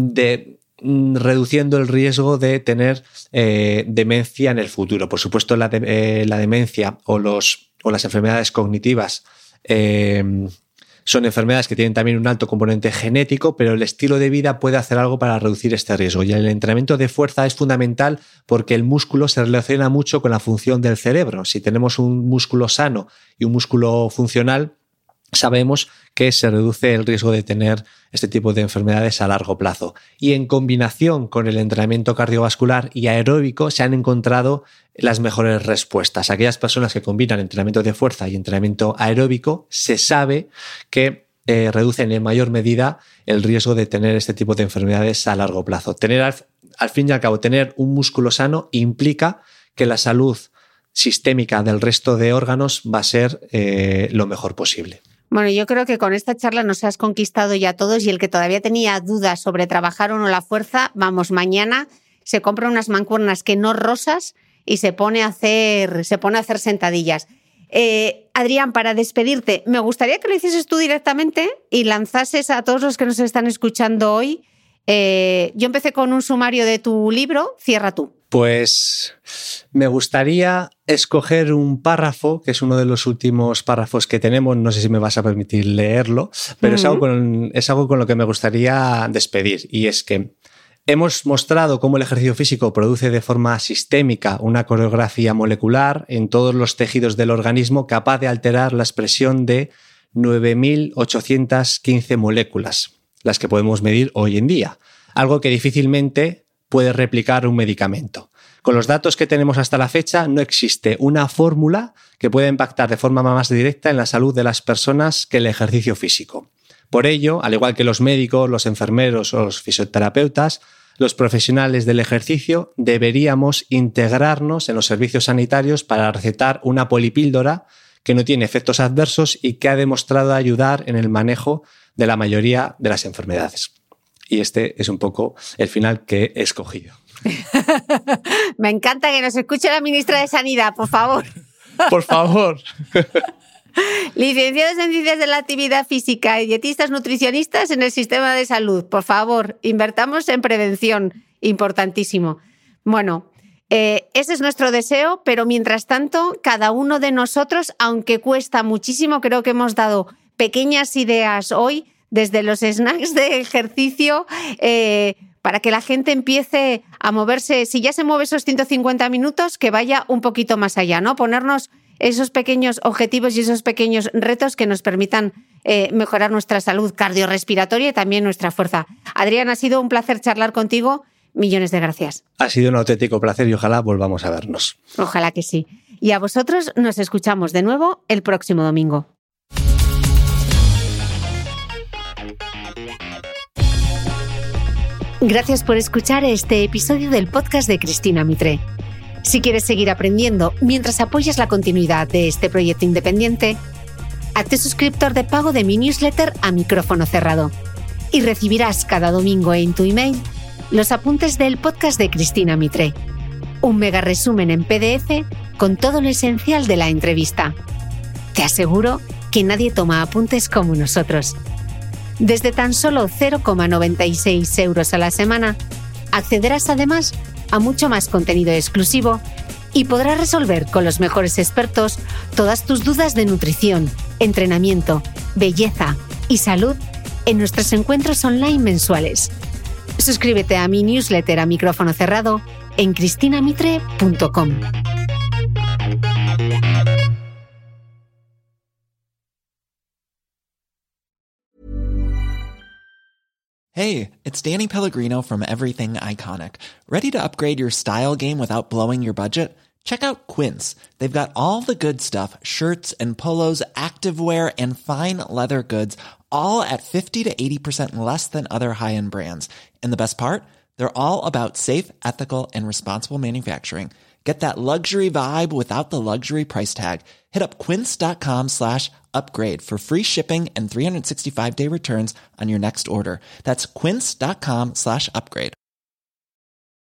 de reduciendo el riesgo de tener eh, demencia en el futuro. Por supuesto, la, de, eh, la demencia o, los, o las enfermedades cognitivas eh, son enfermedades que tienen también un alto componente genético, pero el estilo de vida puede hacer algo para reducir este riesgo. Y el entrenamiento de fuerza es fundamental porque el músculo se relaciona mucho con la función del cerebro. Si tenemos un músculo sano y un músculo funcional, sabemos que se reduce el riesgo de tener este tipo de enfermedades a largo plazo. Y en combinación con el entrenamiento cardiovascular y aeróbico se han encontrado las mejores respuestas. Aquellas personas que combinan entrenamiento de fuerza y entrenamiento aeróbico, se sabe que eh, reducen en mayor medida el riesgo de tener este tipo de enfermedades a largo plazo. Tener al, al fin y al cabo, tener un músculo sano implica que la salud sistémica del resto de órganos va a ser eh, lo mejor posible. Bueno, yo creo que con esta charla nos has conquistado ya todos, y el que todavía tenía dudas sobre trabajar o no la fuerza, vamos, mañana se compra unas mancuernas que no rosas y se pone a hacer, se pone a hacer sentadillas. Eh, Adrián, para despedirte, me gustaría que lo hicieses tú directamente y lanzases a todos los que nos están escuchando hoy Eh, yo empecé con un sumario de tu libro, cierra tú. Pues me gustaría escoger un párrafo, que es uno de los últimos párrafos que tenemos, no sé si me vas a permitir leerlo, pero uh-huh. es, algo con, es algo con lo que me gustaría despedir, y es que hemos mostrado cómo el ejercicio físico produce de forma sistémica una coreografía molecular en todos los tejidos del organismo capaz de alterar la expresión de nueve mil ochocientas quince moléculas, las que podemos medir hoy en día, algo que difícilmente puede replicar un medicamento. Con los datos que tenemos hasta la fecha, no existe una fórmula que pueda impactar de forma más directa en la salud de las personas que el ejercicio físico. Por ello, al igual que los médicos, los enfermeros o los fisioterapeutas, los profesionales del ejercicio deberíamos integrarnos en los servicios sanitarios para recetar una polipíldora que no tiene efectos adversos y que ha demostrado ayudar en el manejo de la mayoría de las enfermedades. Y este es un poco el final que he escogido. Me encanta que nos escuche la ministra de Sanidad, por favor. Por favor. Licenciados en Ciencias de la Actividad Física y dietistas nutricionistas en el sistema de salud. Por favor, invertamos en prevención. Importantísimo. Bueno, eh, ese es nuestro deseo, pero mientras tanto, cada uno de nosotros, aunque cuesta muchísimo, creo que hemos dado pequeñas ideas hoy, desde los snacks de ejercicio, eh, para que la gente empiece a moverse. Si ya se mueve esos ciento cincuenta minutos, que vaya un poquito más allá, ¿no? Ponernos esos pequeños objetivos y esos pequeños retos que nos permitan eh, mejorar nuestra salud cardiorrespiratoria y también nuestra fuerza. Adrián, ha sido un placer charlar contigo. Millones de gracias. Ha sido un auténtico placer y ojalá volvamos a vernos. Ojalá que sí. Y a vosotros nos escuchamos de nuevo el próximo domingo. Gracias por escuchar este episodio del podcast de Cristina Mitre. Si quieres seguir aprendiendo mientras apoyas la continuidad de este proyecto independiente, hazte suscriptor de pago de mi newsletter a micrófono cerrado y recibirás cada domingo en tu email los apuntes del podcast de Cristina Mitre, un mega resumen en P D F con todo lo esencial de la entrevista. Te aseguro que nadie toma apuntes como nosotros. Desde tan solo cero coma noventa y seis euros a la semana, accederás además a mucho más contenido exclusivo y podrás resolver con los mejores expertos todas tus dudas de nutrición, entrenamiento, belleza y salud en nuestros encuentros online mensuales. Suscríbete a mi newsletter a micrófono cerrado en cristina mitre punto com. Hey, it's Danny Pellegrino from Everything Iconic. Ready to upgrade your style game without blowing your budget? Check out Quince. They've got all the good stuff, shirts and polos, activewear, and fine leather goods, all at fifty to eighty percent less than other high-end brands. And the best part? They're all about safe, ethical, and responsible manufacturing. Get that luxury vibe without the luxury price tag. Hit up quince.com slash upgrade for free shipping and three sixty-five day returns on your next order. That's quince.com slash upgrade.